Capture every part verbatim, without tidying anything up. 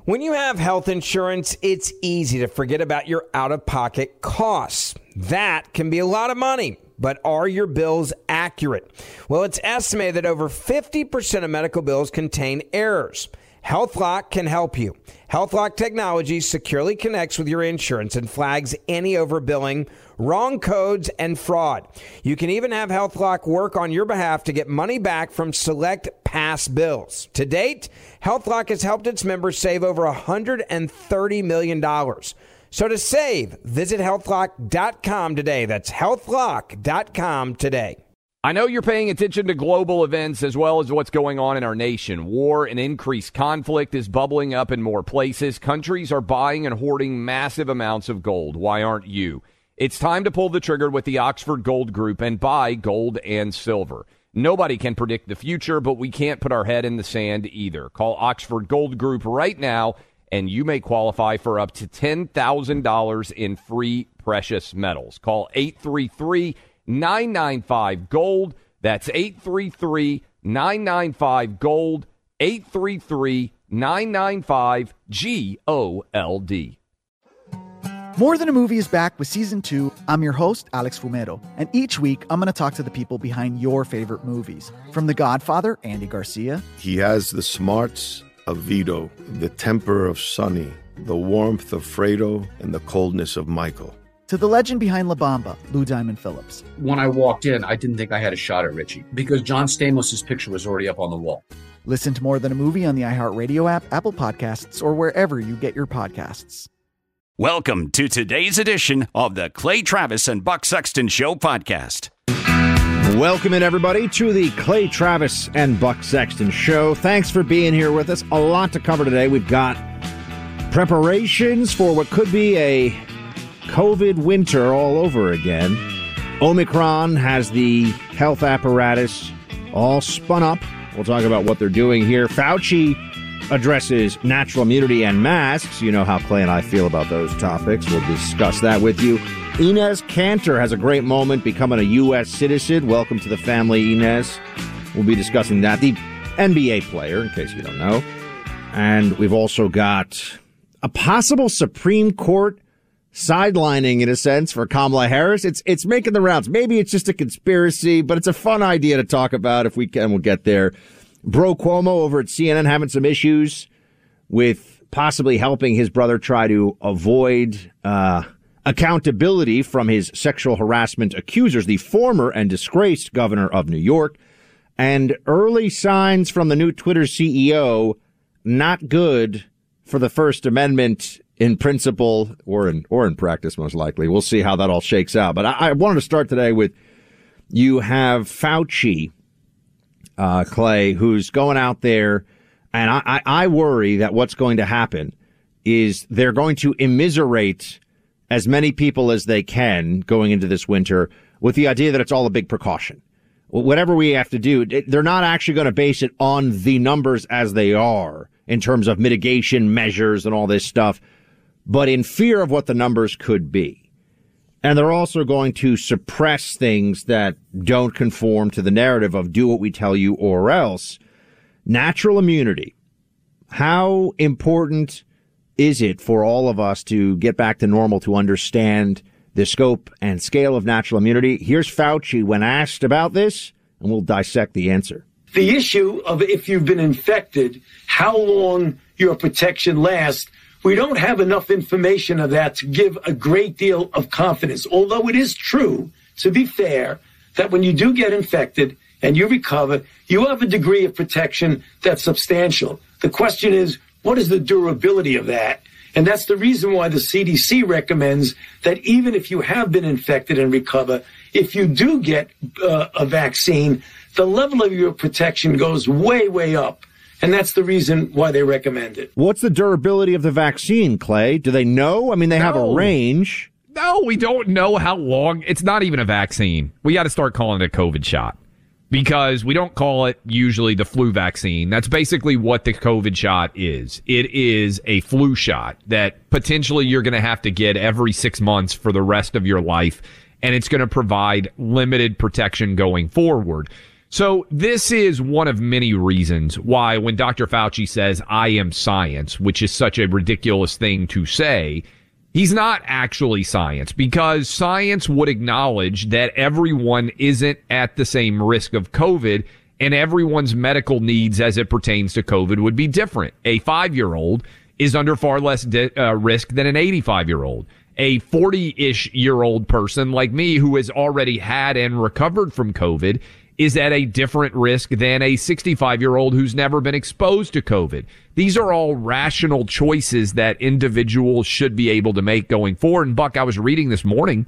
When you have health insurance, it's easy to forget about your out-of-pocket costs. That can be a lot of money, but are your bills accurate? Well, it's estimated that over fifty percent of medical bills contain errors. HealthLock can help you. HealthLock technology securely connects with your insurance and flags any overbilling, wrong codes, and fraud. You can even have HealthLock work on your behalf to get money back from select past bills. To date, HealthLock has helped its members save over one hundred thirty million dollars. So to save, visit health lock dot com today. That's health lock dot com today. I know you're paying attention to global events as well as what's going on in our nation. War and increased conflict is bubbling up in more places. Countries are buying and hoarding massive amounts of gold. Why aren't you? It's time to pull the trigger with the Oxford Gold Group and buy gold and silver. Nobody can predict the future, but we can't put our head in the sand either. Call Oxford Gold Group right now, and you may qualify for up to ten thousand dollars in free precious metals. Call eight three three, nine nine five, gold. That's eight three three, nine nine five, gold, eight three three, nine nine five, G O L D. More Than a Movie is back with Season two. I'm your host, Alex Fumero, and each week I'm going to talk to the people behind your favorite movies. From The Godfather, Andy Garcia. He has the smarts of Vito, the temper of Sonny, the warmth of Fredo, and the coldness of Michael. To the legend behind La Bamba, Lou Diamond Phillips. When I walked in, I didn't think I had a shot at Richie because John Stamos' picture was already up on the wall. Listen to More Than a Movie on the iHeartRadio app, Apple Podcasts, or wherever you get your podcasts. Welcome to today's edition of the Clay Travis and Buck Sexton Show podcast. Welcome in, everybody, to the Clay Travis and Buck Sexton Show. Thanks for being here with us. A lot to cover today. We've got preparations for what could be a COVID winter all over again. Omicron has the health apparatus all spun up. We'll talk about what they're doing here. Fauci addresses natural immunity and masks. You know how Clay and I feel about those topics. We'll discuss that with you. Inez Cantor has a great moment becoming a U S citizen. Welcome to the family, Inez. We'll be discussing that. The N B A player, in case you don't know. And we've also got a possible Supreme Court sidelining, in a sense, for Kamala Harris. It's it's making the rounds. Maybe it's just a conspiracy, but it's a fun idea to talk about if we can. We'll get there. Bro Cuomo over at C N N having some issues with possibly helping his brother try to avoid uh, accountability from his sexual harassment accusers, the former and disgraced governor of New York. And early signs from the new Twitter C E O, not good for the First Amendment in principle or in or in practice, most likely. We'll see how that all shakes out. But I, I wanted to start today with, you have Fauci, uh, Clay, who's going out there, and I, I, I worry that what's going to happen is they're going to immiserate as many people as they can going into this winter with the idea that it's all a big precaution. Whatever we have to do, they're not actually going to base it on the numbers as they are in terms of mitigation measures and all this stuff, but in fear of what the numbers could be. And they're also going to suppress things that don't conform to the narrative of do what we tell you or else. Natural immunity. How important is it for all of us to get back to normal, to understand the scope and scale of natural immunity? Here's Fauci when asked about this, and we'll dissect the answer. The issue of if you've been infected, how long your protection lasts, we don't have enough information of that to give a great deal of confidence. Although it is true, to be fair, that when you do get infected and you recover, you have a degree of protection that's substantial. The question is, what is the durability of that? And that's the reason why the C D C recommends that even if you have been infected and recover, if you do get uh, a vaccine, the level of your protection goes way, way up. And that's the reason why they recommend it. What's the durability of the vaccine, Clay? Do they know? I mean, they no. have a range. No, we don't know how long. It's not even a vaccine. We got to start calling it a COVID shot because we don't call it usually the flu vaccine. That's basically what the COVID shot is. It is a flu shot that potentially you're going to have to get every six months for the rest of your life, and it's going to provide limited protection going forward. So this is one of many reasons why when Doctor Fauci says, I am science, which is such a ridiculous thing to say, he's not actually science, because science would acknowledge that everyone isn't at the same risk of COVID, and everyone's medical needs as it pertains to COVID would be different. A five-year-old is under far less di- uh, risk than an eighty-five-year-old. A forty-ish year old person like me who has already had and recovered from COVID is at a different risk than a sixty-five-year-old who's never been exposed to COVID. These are all rational choices that individuals should be able to make going forward. And Buck, I was reading this morning,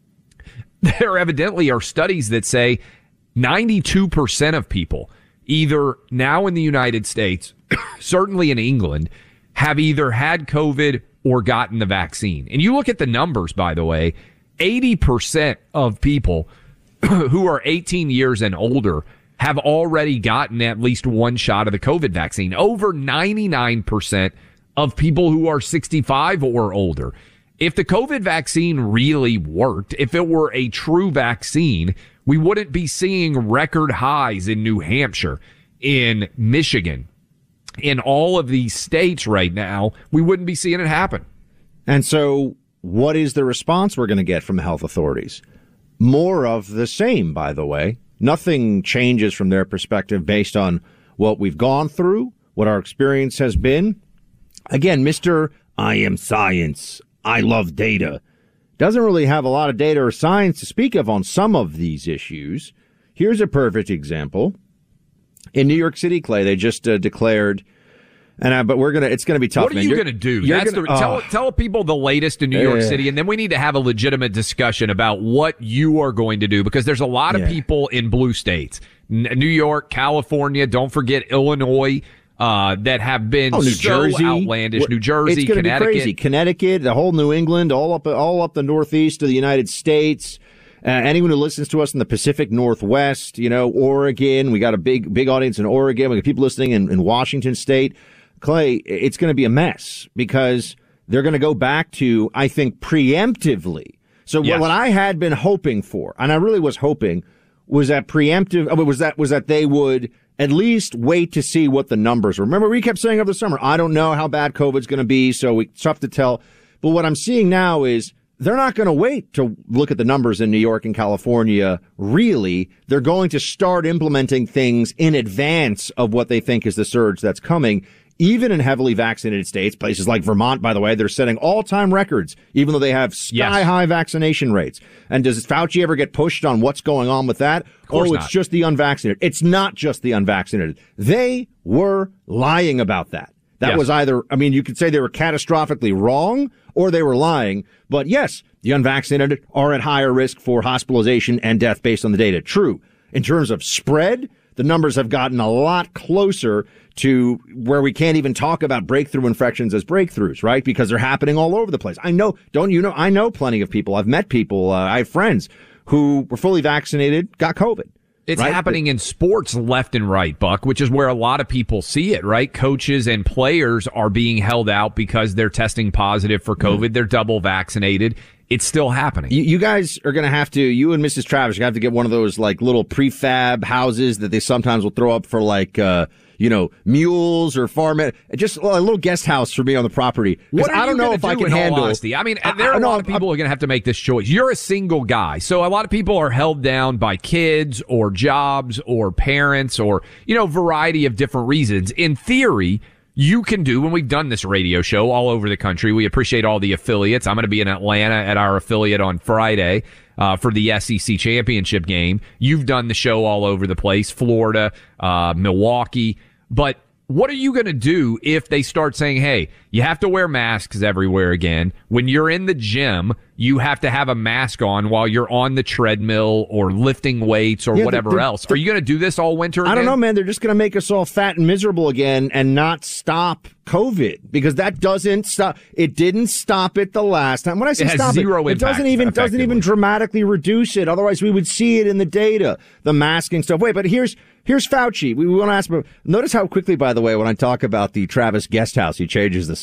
there evidently are studies that say ninety-two percent of people, either now in the United States, certainly in England, have either had COVID or gotten the vaccine. And you look at the numbers, by the way, eighty percent of people who are eighteen years and older have already gotten at least one shot of the COVID vaccine. Over ninety-nine percent of people who are sixty-five or older. If the COVID vaccine really worked, if it were a true vaccine, we wouldn't be seeing record highs in New Hampshire, in Michigan, in all of these states right now. We wouldn't be seeing it happen. And so what is the response we're going to get from the health authorities? More of the same, by the way. Nothing changes from their perspective based on what we've gone through, what our experience has been. Again, Mister I am science, I love data, doesn't really have a lot of data or science to speak of on some of these issues. Here's a perfect example. In New York City, Clay, they just uh, declared, and uh, but we're gonna, it's gonna be tough. What are man. you You're, gonna do? You're That's gonna, the, tell, uh, tell people the latest in New York uh, City, and then we need to have a legitimate discussion about what you are going to do, because there's a lot of yeah. people in blue states, N- New York, California, don't forget Illinois, uh, that have been oh, New so Jersey. outlandish. What, New Jersey, it's gonna Connecticut. be crazy. Connecticut, the whole New England, all up, all up the northeast of the United States. Uh, anyone who listens to us in the Pacific Northwest, you know, Oregon, we got a big, big audience in Oregon. We got people listening in, in Washington State. Clay, it's going to be a mess because they're going to go back to, I think, preemptively. So Yes. what I had been hoping for, and I really was hoping, was that preemptive, was that, was that they would at least wait to see what the numbers were. Remember, we kept saying over the summer, I don't know how bad COVID's going to be, so we, it's tough to tell. But what I'm seeing now is, they're not going to wait to look at the numbers in New York and California. Really, they're going to start implementing things in advance of what they think is the surge that's coming. Even in heavily vaccinated states, places like Vermont, by the way, they're setting all-time records, even though they have sky-high yes. vaccination rates. And does Fauci ever get pushed on what's going on with that? Oh, it's not. just the unvaccinated. It's not just the unvaccinated. They were lying about that. That yes. was either, I mean, you could say they were catastrophically wrong or they were lying. But yes, the unvaccinated are at higher risk for hospitalization and death based on the data. True. In terms of spread, the numbers have gotten a lot closer to where we can't even talk about breakthrough infections as breakthroughs, right? Because they're happening all over the place. I know, don't you know, I know plenty of people. I've met people, uh, I have friends who were fully vaccinated, got COVID. It's right? happening in sports left and right, Buck, which is where a lot of people see it, right? Coaches and players are being held out because they're testing positive for COVID. Mm-hmm. They're double vaccinated. It's still happening. You, you guys are going to have to, you and Missus Travis, you have to get one of those like little prefab houses that they sometimes will throw up for like, uh, you know, mules or farm, just well, a little guest house for me on the property. What are I don't you know if do I can in handle. All honesty? I mean, there are I, a no, lot of people who are going to have to make this choice. You're a single guy, so a lot of people are held down by kids or jobs or parents or, you know, variety of different reasons. In theory, you can do, when we've done this radio show all over the country, we appreciate all the affiliates. I'm going to be in Atlanta at our affiliate on Friday uh, for the S E C championship game. You've done the show all over the place, Florida, uh, Milwaukee. But what are you going to do if they start saying, hey, you have to wear masks everywhere again? When you're in the gym, you have to have a mask on while you're on the treadmill or lifting weights or yeah, whatever they're, else. They're, are you going to do this all winter again? I don't know, man. They're just going to make us all fat and miserable again and not stop COVID, because that doesn't stop. It didn't stop it the last time. When I say it has stop zero it, it doesn't even doesn't even dramatically reduce it. Otherwise, we would see it in the data, the masking stuff. Wait, but here's here's Fauci. We, we want to ask about. Notice how quickly, by the way, when I talk about the Travis guest house, he changes the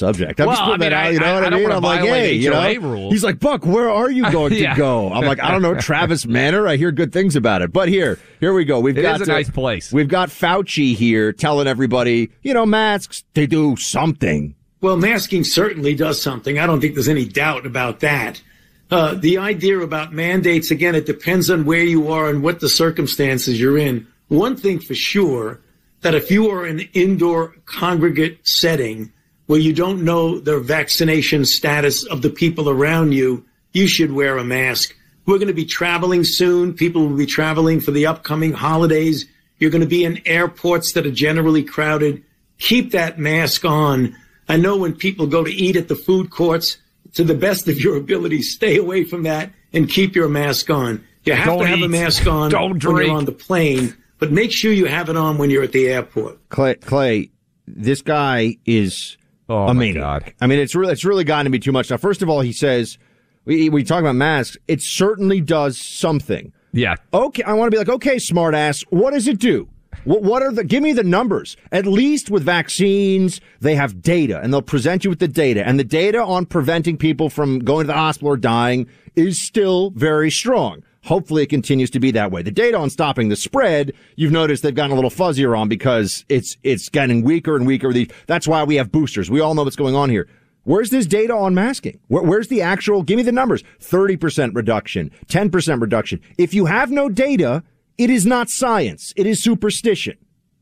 subject. I'm well, just putting I mean, that out, you know I, what I, I don't mean? want I'm to like, violate hey, you H O A know? rules. He's like, Buck, where are you going to yeah. go? I'm like, I don't know, Travis Manor. I hear good things about it. But here, here we go. We've it got is a to, nice place. We've got Fauci here telling everybody, you know, masks, they do something. Well, masking certainly does something. I don't think there's any doubt about that. Uh, the idea about mandates, again, it depends on where you are and what the circumstances you're in. One thing for sure, that if you are in an indoor congregate setting where you don't know the vaccination status of the people around you, you should wear a mask. We're going to be traveling soon. People will be traveling for the upcoming holidays. You're going to be in airports that are generally crowded. Keep that mask on. I know when people go to eat at the food courts, to the best of your ability, stay away from that and keep your mask on. You have Don't to have eat. a mask on Don't when drink. you're on the plane, but make sure you have it on when you're at the airport. Clay, Clay this guy is Oh, a my maniac. God. I mean, it's really, it's really gotten to be too much. Now, first of all, he says, we, we talk about masks, it certainly does something. Yeah. Okay, I want to be like, okay, smart ass, what does it do? What, what are the, give me the numbers. At least with vaccines, they have data, and they'll present you with the data. And the data on preventing people from going to the hospital or dying is still very strong. Hopefully it continues to be that way. The data on stopping the spread, you've noticed they've gotten a little fuzzier on because it's, it's getting weaker and weaker. That's why we have boosters. We all know what's going on here. Where's this data on masking? Where, where's the actual, give me the numbers, thirty percent reduction, ten percent reduction. If you have no data, it is not science. It is superstition.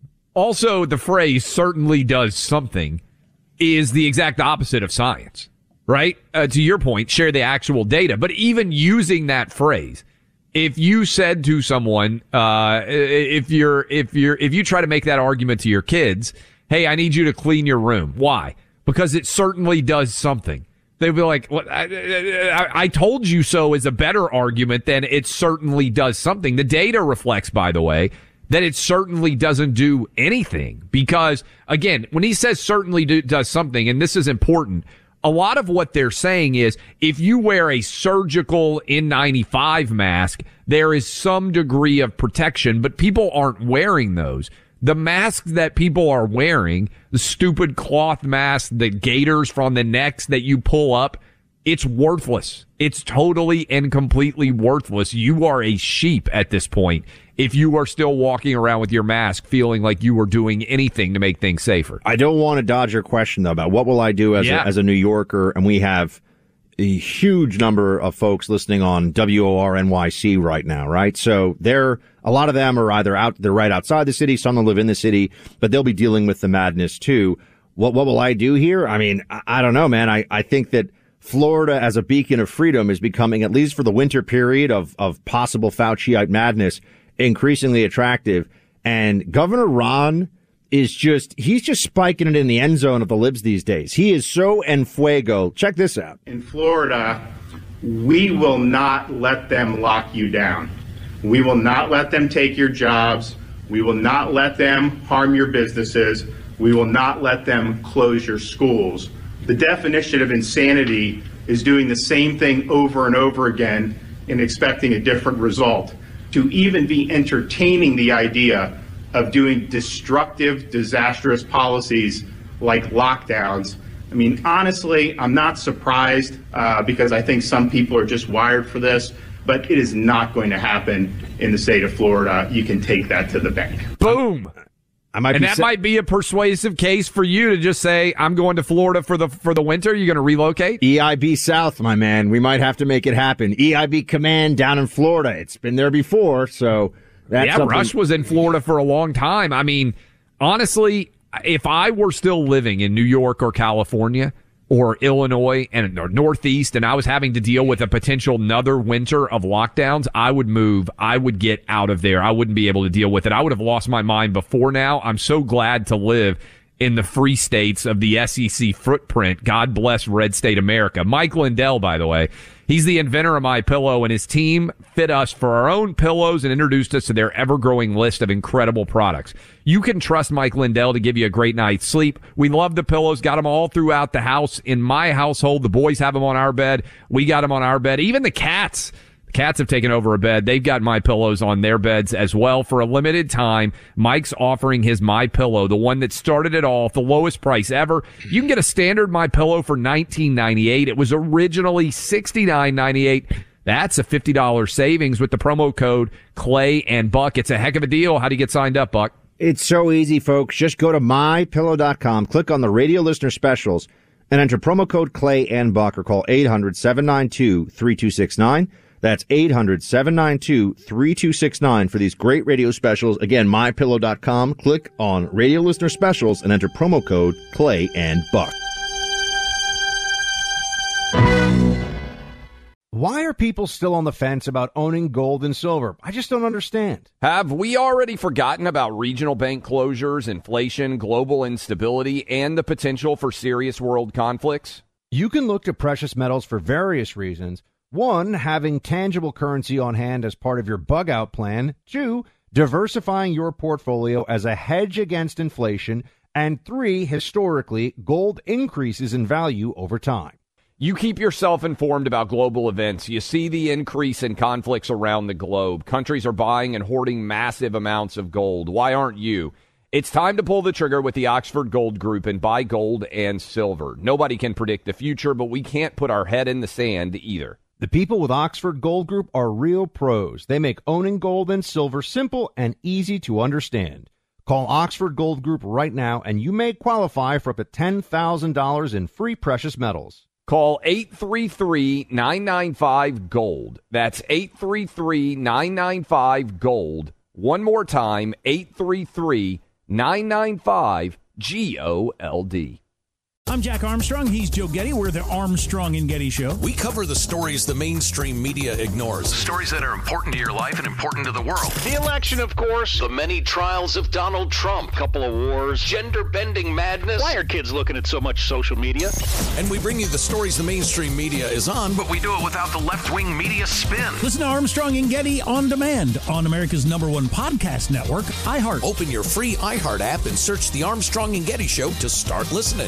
Also, the phrase certainly does something is the exact opposite of science, right? Uh, to your point, share the actual data. But even using that phrase, if you said to someone, uh, if you're, if you're, if you try to make that argument to your kids, hey, I need you to clean your room. Why? Because it certainly does something. They'll be like, well, I, I, I told you so is a better argument than it certainly does something. The data reflects, by the way, that it certainly doesn't do anything. Because, again, when he says certainly do, does something, and this is important, a lot of what they're saying is if you wear a surgical N ninety-five mask, there is some degree of protection, but people aren't wearing those. The masks that people are wearing, the stupid cloth masks, the gaiters from the necks that you pull up, it's worthless. It's totally and completely worthless. You are a sheep at this point if you are still walking around with your mask feeling like you are doing anything to make things safer. I don't want to dodge your question, though, about what will I do as, yeah. a, as a New Yorker, and we have a huge number of folks listening on W O R N Y C right now, right? So they're, a lot of them are either out, they're right outside the city, some will live in the city, but they'll be dealing with the madness too. What, what will I do here? I mean, I, I don't know, man. I, I think that Florida as a beacon of freedom is becoming, at least for the winter period of, of possible Fauciite madness, increasingly attractive. And Governor Ron is just, he's just spiking it in the end zone of the libs these days. He is so en fuego. Check this out. In Florida, we will not let them lock you down. We will not let them take your jobs. We will not let them harm your businesses. We will not let them close your schools. The definition of insanity is doing the same thing over and over again and expecting a different result. To even be entertaining the idea of doing destructive, disastrous policies like lockdowns. I mean, honestly, I'm not surprised uh, because I think some people are just wired for this, but it is not going to happen in the state of Florida. You can take that to the bank. Boom. I might and be that sa- might be a persuasive case for you to just say, I'm going to Florida for the for the winter. You're going to relocate? E I B South, my man. We might have to make it happen. E I B Command down in Florida. It's been there before, so that's yeah, something. Rush was in Florida for a long time. I mean, honestly, if I were still living in New York or California or Illinois and or Northeast and I was having to deal with a potential another winter of lockdowns, I would move. I would get out of there. I wouldn't be able to deal with it. I would have lost my mind before now. I'm so glad to live in the free states of the S E C footprint. God bless Red State America. Mike Lindell, by the way, he's the inventor of MyPillow, and his team fit us for our own pillows and introduced us to their ever-growing list of incredible products. You can trust Mike Lindell to give you a great night's sleep. We love the pillows, got them all throughout the house. In my household, the boys have them on our bed. We got them on our bed. Even the cats. Cats have taken over a bed. They've got My Pillows on their beds as well. For a limited time, Mike's offering his My Pillow, the one that started it all, at the lowest price ever. You can get a standard My Pillow for nineteen ninety-eight. It was originally sixty-nine ninety-eight. That's a fifty dollars savings with the promo code Clay and Buck. It's a heck of a deal. How do you get signed up, Buck? It's so easy, folks. Just go to my pillow dot com, click on the radio listener specials, and enter promo code Clay and Buck, or call eight hundred, seven nine two, three two six nine. That's eight hundred, seven nine two, three two six nine for these great radio specials. Again, my pillow dot com. Click on Radio Listener Specials and enter promo code Clay and Buck. Why are people still on the fence about owning gold and silver? I just don't understand. Have we already forgotten about regional bank closures, inflation, global instability, and the potential for serious world conflicts? You can look to precious metals for various reasons. One, having tangible currency on hand as part of your bug-out plan. Two, diversifying your portfolio as a hedge against inflation. And three, historically, gold increases in value over time. You keep yourself informed about global events. You see the increase in conflicts around the globe. Countries are buying and hoarding massive amounts of gold. Why aren't you? It's time to pull the trigger with the Oxford Gold Group and buy gold and silver. Nobody can predict the future, but we can't put our head in the sand either. The people with Oxford Gold Group are real pros. They make owning gold and silver simple and easy to understand. Call Oxford Gold Group right now, and you may qualify for up to ten thousand dollars in free precious metals. Call eight three three, nine nine five, GOLD. That's eight three three, nine nine five, GOLD. One more time, eight three three, nine nine five, G O L D. I'm Jack Armstrong. He's Joe Getty. We're the Armstrong and Getty Show. We cover the stories the mainstream media ignores. Stories that are important to your life and important to the world. The election, of course. The many trials of Donald Trump. Couple of wars. Gender-bending madness. Why are kids looking at so much social media? And we bring you the stories the mainstream media is on, but we do it without the left-wing media spin. Listen to Armstrong and Getty on demand on America's number one podcast network, iHeart. Open your free iHeart app and search The Armstrong and Getty Show to start listening.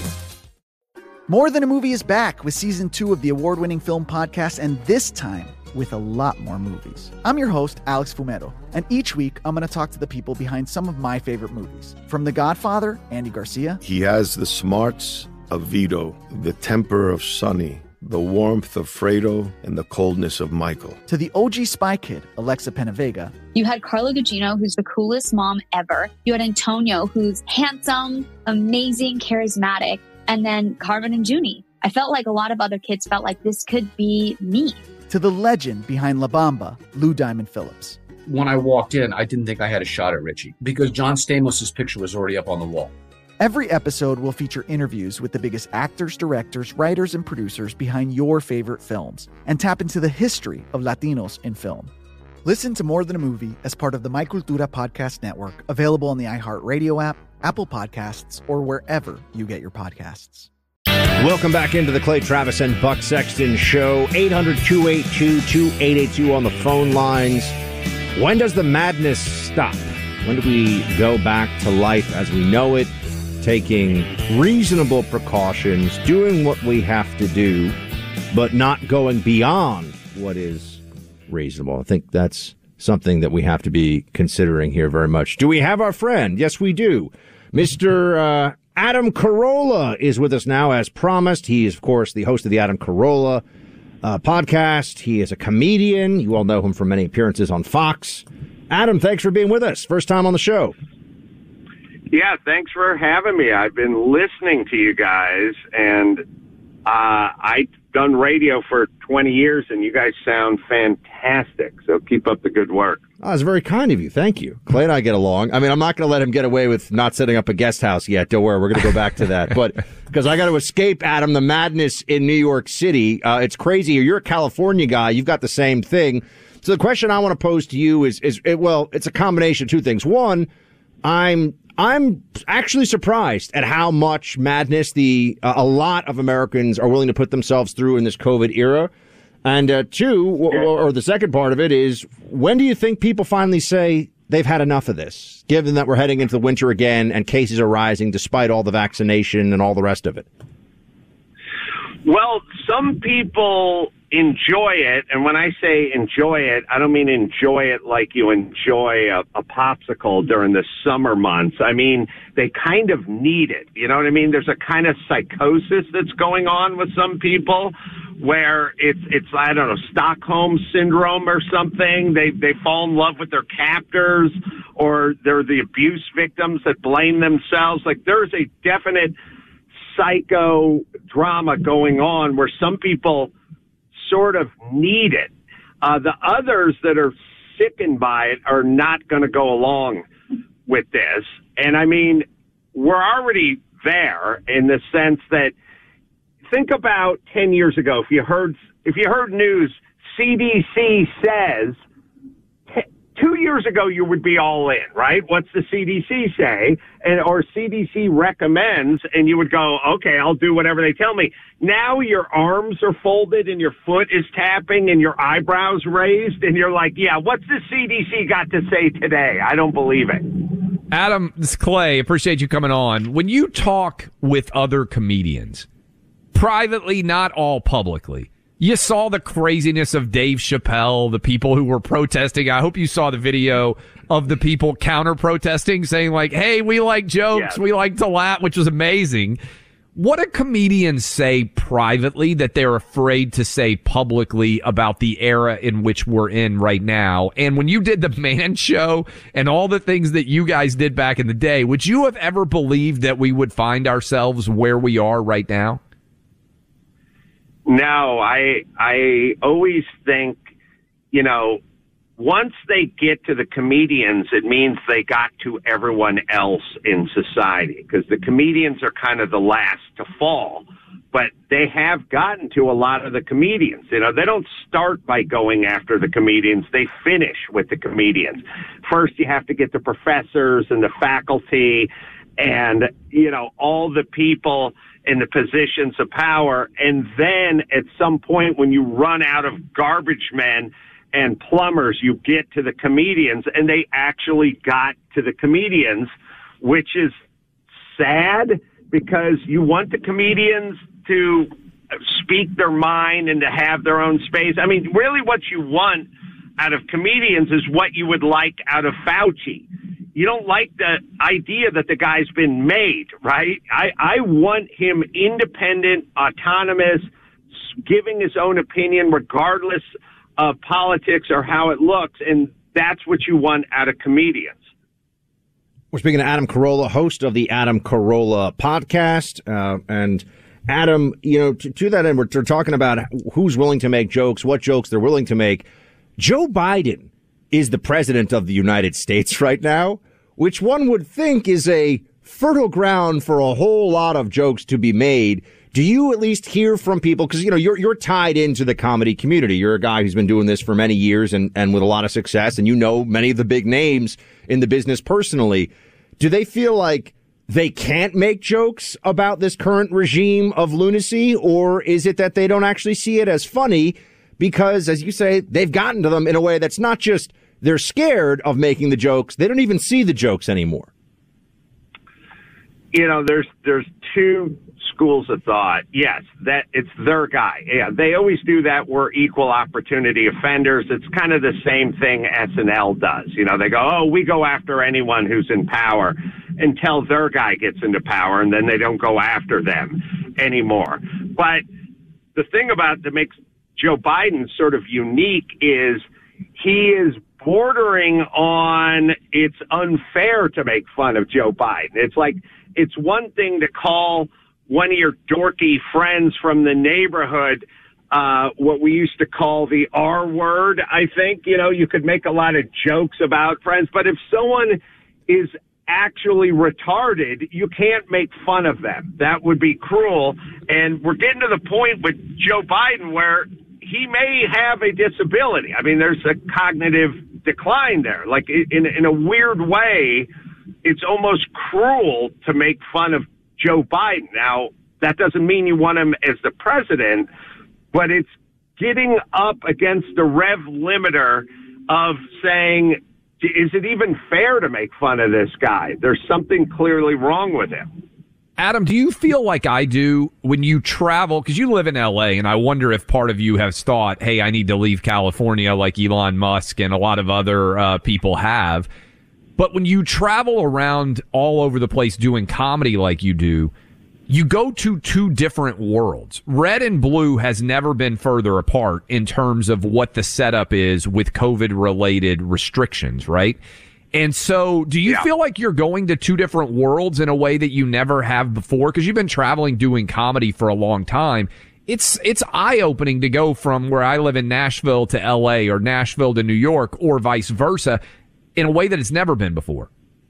More Than a Movie is back with season two of the award-winning film podcast, and this time with a lot more movies. I'm your host, Alex Fumero, and each week I'm going to talk to the people behind some of my favorite movies. From The Godfather, Andy Garcia. He has the smarts of Vito, the temper of Sonny, the warmth of Fredo, and the coldness of Michael. To the O G Spy Kid, Alexa Penavega. You had Carla Gugino, who's the coolest mom ever. You had Antonio, who's handsome, amazing, charismatic. And then Carmen and Junie. I felt like a lot of other kids felt like this could be me. To the legend behind La Bamba, Lou Diamond Phillips. When I walked in, I didn't think I had a shot at Richie because John Stamos' picture was already up on the wall. Every episode will feature interviews with the biggest actors, directors, writers, and producers behind your favorite films and tap into the history of Latinos in film. Listen to More Than a Movie as part of the My Cultura Podcast Network, available on the iHeartRadio app, Apple Podcasts, or wherever you get your podcasts. Welcome back into the Clay Travis and Buck Sexton Show. eight hundred, two eight two, two eight eight two on the phone lines. When does the madness stop? When do we go back to life as we know it, taking reasonable precautions, doing what we have to do, but not going beyond what is reasonable? I think that's something that we have to be considering here very much. Do we have our friend? Yes, we do. Mister Uh, Adam Carolla is with us now, as promised. He is, of course, the host of the Adam Carolla uh, podcast. He is a comedian. You all know him from many appearances on Fox. Adam, thanks for being with us. First time on the show. Yeah, thanks for having me. I've been listening to you guys, and uh, I've done radio for twenty years, and you guys sound fantastic. So keep up the good work. Oh, that's very kind of you. Thank you. Clay and I get along. I mean, I'm not going to let him get away with not setting up a guest house yet. Don't worry. We're going to go back to that. But because I got to escape, Adam, the madness in New York City. Uh, it's crazy. You're a California guy. You've got the same thing. So the question I want to pose to you is, is it, well, it's a combination of two things. One, I'm I'm actually surprised at how much madness the uh, a lot of Americans are willing to put themselves through in this COVID era. And uh, two, or, or the second part of it is, when do you think people finally say they've had enough of this, given that we're heading into the winter again and cases are rising despite all the vaccination and all the rest of it? Well, some people enjoy it. And when I say enjoy it, I don't mean enjoy it like you enjoy a, a popsicle during the summer months. I mean, they kind of need it. You know what I mean? There's a kind of psychosis that's going on with some people where it's, it's, I don't know, Stockholm syndrome or something. They, they fall in love with their captors, or they're the abuse victims that blame themselves. Like, there's a definite psycho drama going on where some people sort of need it. Uh, the others that are sickened by it are not going to go along with this. And I mean, we're already there in the sense that, think about ten years ago, if you heard, if you heard news, C D C says, two years ago you would be all in, right? What's the C D C say? And, or C D C recommends, and you would go, okay, I'll do whatever they tell me. Now your arms are folded and your foot is tapping and your eyebrows raised, and you're like, yeah, what's the C D C got to say today? I don't believe it. Adam, this is Clay. Appreciate you coming on. When you talk with other comedians, privately, not all publicly, you saw the craziness of Dave Chappelle, the people who were protesting. I hope you saw the video of the people counter-protesting, saying like, hey, we like jokes, yeah. we like to laugh, which was amazing. What do comedians say privately that they're afraid to say publicly about the era in which we're in right now? And when you did the Man Show and all the things that you guys did back in the day, would you have ever believed that we would find ourselves where we are right now? No, I I always think, you know, once they get to the comedians, it means they got to everyone else in society, because the comedians are kind of the last to fall. But they have gotten to a lot of the comedians. You know, they don't start by going after the comedians. They finish with the comedians. First, you have to get the professors and the faculty and, you know, all the people in the positions of power. And then at some point when you run out of garbage men and plumbers, you get to the comedians, and they actually got to the comedians, which is sad because you want the comedians to speak their mind and to have their own space. I mean, really what you want out of comedians is what you would like out of Fauci. You don't like the idea that the guy's been made, right? I, I want him independent, autonomous, giving his own opinion regardless of politics or how it looks, and that's what you want out of comedians. We're speaking to Adam Carolla, host of the Adam Carolla podcast. Uh, and Adam, you know, to, to that end, we're, we're talking about who's willing to make jokes, what jokes they're willing to make. Joe Biden is the president of the United States right now, which one would think is a fertile ground for a whole lot of jokes to be made. Do you at least hear from people? Because, you know, you're you're tied into the comedy community. You're a guy who's been doing this for many years and, and with a lot of success, and you know many of the big names in the business personally. Do they feel like they can't make jokes about this current regime of lunacy, or is it that they don't actually see it as funny because, as you say, they've gotten to them in a way that's not just they're scared of making the jokes, they don't even see the jokes anymore? You know, there's there's two schools of thought. Yes, that it's their guy. Yeah, they always do that. We're equal opportunity offenders. It's kind of the same thing S N L does. You know, they go, oh, we go after anyone who's in power until their guy gets into power, and then they don't go after them anymore. But the thing about that makes Joe Biden sort of unique is he is bordering on it's unfair to make fun of Joe Biden. It's like, it's one thing to call one of your dorky friends from the neighborhood uh, what we used to call the R word, I think. You know, you could make a lot of jokes about friends, but if someone is actually retarded, you can't make fun of them. That would be cruel. And we're getting to the point with Joe Biden where he may have a disability. I mean, there's a cognitive decline there. Like, in, in a weird way, it's almost cruel to make fun of Joe Biden. Now, that doesn't mean you want him as the president, but it's getting up against the rev limiter of saying, is it even fair to make fun of this guy? There's something clearly wrong with him. Adam, do you feel like I do when you travel? Because you live in L A, and I wonder if part of you has thought, hey, I need to leave California like Elon Musk and a lot of other uh, people have. But when you travel around all over the place doing comedy like you do, you go to two different worlds. Red and blue has never been further apart in terms of what the setup is with COVID-related restrictions, right? And so do you yeah. feel like you're going to two different worlds in a way that you never have before? Because you've been traveling doing comedy for a long time. It's it's eye-opening to go from where I live in Nashville to L A or Nashville to New York or vice versa in a way that it's never been before.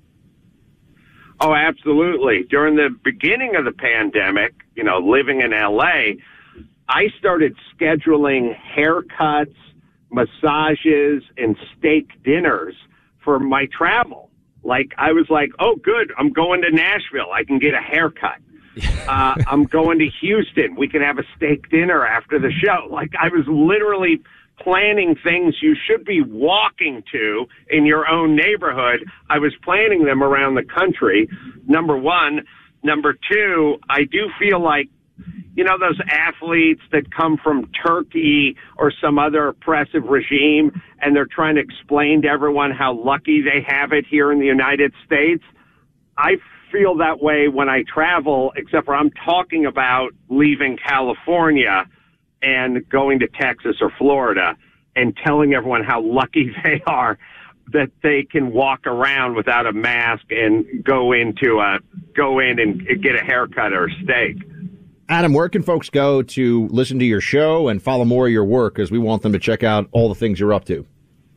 Oh, absolutely. During the beginning of the pandemic, you know, living in L A, I started scheduling haircuts, massages, and steak dinners for my travel. Like, I was like, oh, good, I'm going to Nashville. I can get a haircut. uh, I'm going to Houston. We can have a steak dinner after the show. Like, I was literally planning things you should be walking to in your own neighborhood. I was planning them around the country, number one. Number two, I do feel like, you know, those athletes that come from Turkey or some other oppressive regime, and they're trying to explain to everyone how lucky they have it here in the United States. I feel that way when I travel, except for I'm talking about leaving California and going to Texas or Florida and telling everyone how lucky they are that they can walk around without a mask and go into a, go in and get a haircut or a steak. Adam, where can folks go to listen to your show and follow more of your work, as we want them to check out all the things you're up to?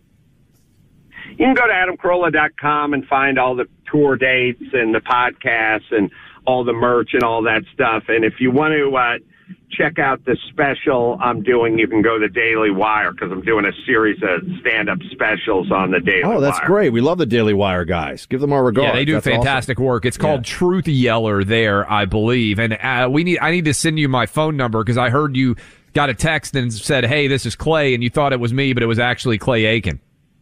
You can go to adam carolla dot com and find all the tour dates and the podcasts and all the merch and all that stuff. And if you want to uh, check out the special I'm doing, you can go to Daily Wire, because I'm doing a series of stand-up specials on the Daily Wire. Oh, that's Wire. great. We love the Daily Wire guys. Give them our regards. Yeah, they do that's fantastic awesome. work. It's called yeah. Truth Yeller there, I believe. And uh, we need I need to send you my phone number, because I heard you got a text and said, hey, this is Clay, and you thought it was me, but it was actually Clay Aiken.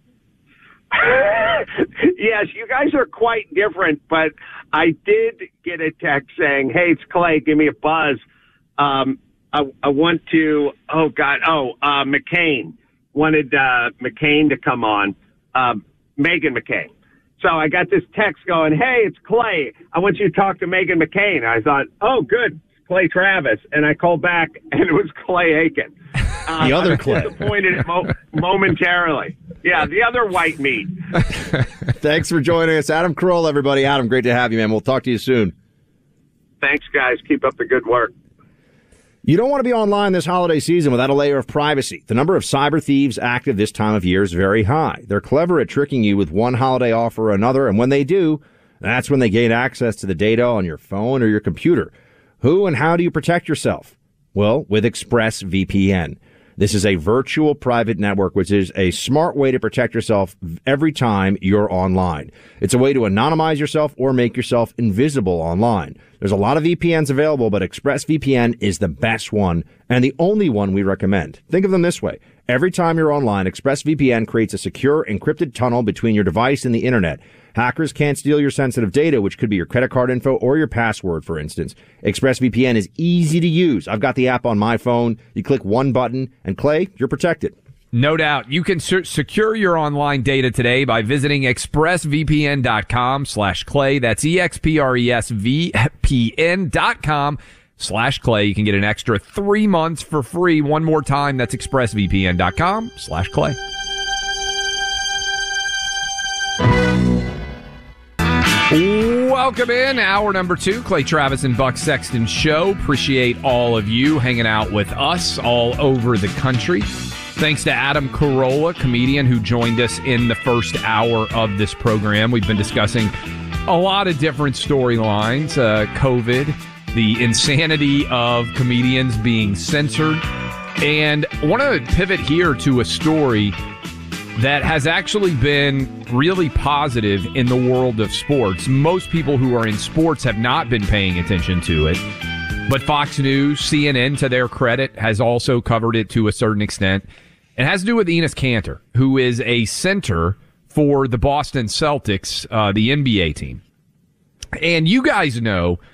Yes, you guys are quite different, but I did get a text saying, hey, it's Clay, give me a buzz. Um, I, I want to, oh, God, oh, uh, McCain. Wanted uh, McCain to come on, um, Meghan McCain. So I got this text going, hey, it's Clay. I want you to talk to Meghan McCain. I thought, oh, good, Clay Travis. And I called back, and it was Clay Aiken. Uh, the other I was Clay. disappointed mo- momentarily. Yeah, the other white meat. Thanks for joining us. Adam Carolla, everybody. Adam, great to have you, man. We'll talk to you soon. Thanks, guys. Keep up the good work. You don't want to be online this holiday season without a layer of privacy. The number of cyber thieves active this time of year is very high. They're clever at tricking you with one holiday offer or another, and when they do, that's when they gain access to the data on your phone or your computer. Who and how do you protect yourself? Well, with ExpressVPN. This is a virtual private network, which is a smart way to protect yourself every time you're online. It's a way to anonymize yourself or make yourself invisible online. There's a lot of V P Ns available, but ExpressVPN is the best one and the only one we recommend. Think of them this way. Every time you're online, ExpressVPN creates a secure, encrypted tunnel between your device and the internet. Hackers can't steal your sensitive data, which could be your credit card info or your password, for instance. ExpressVPN is easy to use. I've got the app on my phone. You click one button, and Clay, you're protected. No doubt. You can ser- secure your online data today by visiting expressvpn.com slash Clay. That's E-X-P-R-E-S-V-P-N dot com slash Clay. You can get an extra three months for free. One more time, that's expressvpn.com slash Clay. Welcome in, hour number two, Clay Travis and Buck Sexton Show. Appreciate all of you hanging out with us all over the country. Thanks to Adam Carolla, comedian who joined us in the first hour of this program. We've been discussing a lot of different storylines, uh, COVID, the insanity of comedians being censored. And I want to pivot here to a story that has actually been really positive in the world of sports. Most people who are in sports have not been paying attention to it. But Fox News, C N N, to their credit, has also covered it to a certain extent. It has to do with Enes Kanter, who is a center for the Boston Celtics, uh, the N B A team. And you guys know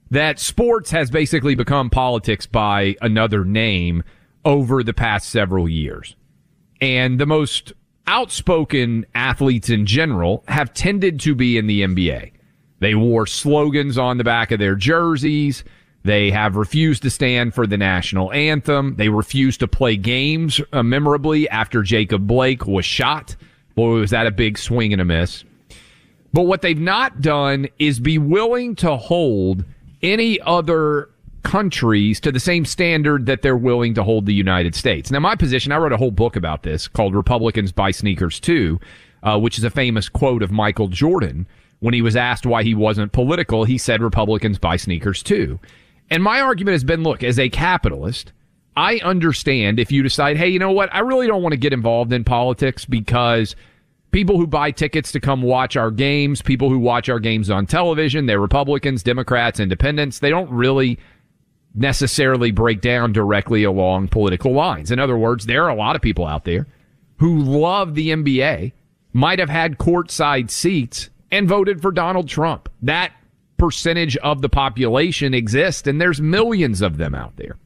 that sports has basically become politics by another name over the past several years. And the most outspoken athletes in general have tended to be in the N B A. They wore slogans on the back of their jerseys. They have refused to stand for the national anthem. They refused to play games uh, memorably after Jacob Blake was shot. Boy, was that a big swing and a miss. But what they've not done is be willing to hold any other countries to the same standard that they're willing to hold the United States. Now, my position, I wrote a whole book about this called Republicans Buy Sneakers Too, uh, which is a famous quote of Michael Jordan. When he was asked why he wasn't political, he said Republicans buy sneakers too. And my argument has been, look, as a capitalist, I understand if you decide, hey, you know what, I really don't want to get involved in politics because people who buy tickets to come watch our games, people who watch our games on television, they're Republicans, Democrats, Independents. They don't really necessarily break down directly along political lines. In other words, there are a lot of people out there who love the N B A, might have had courtside seats, and voted for Donald Trump. That percentage of the population exists, and there's millions of them out there.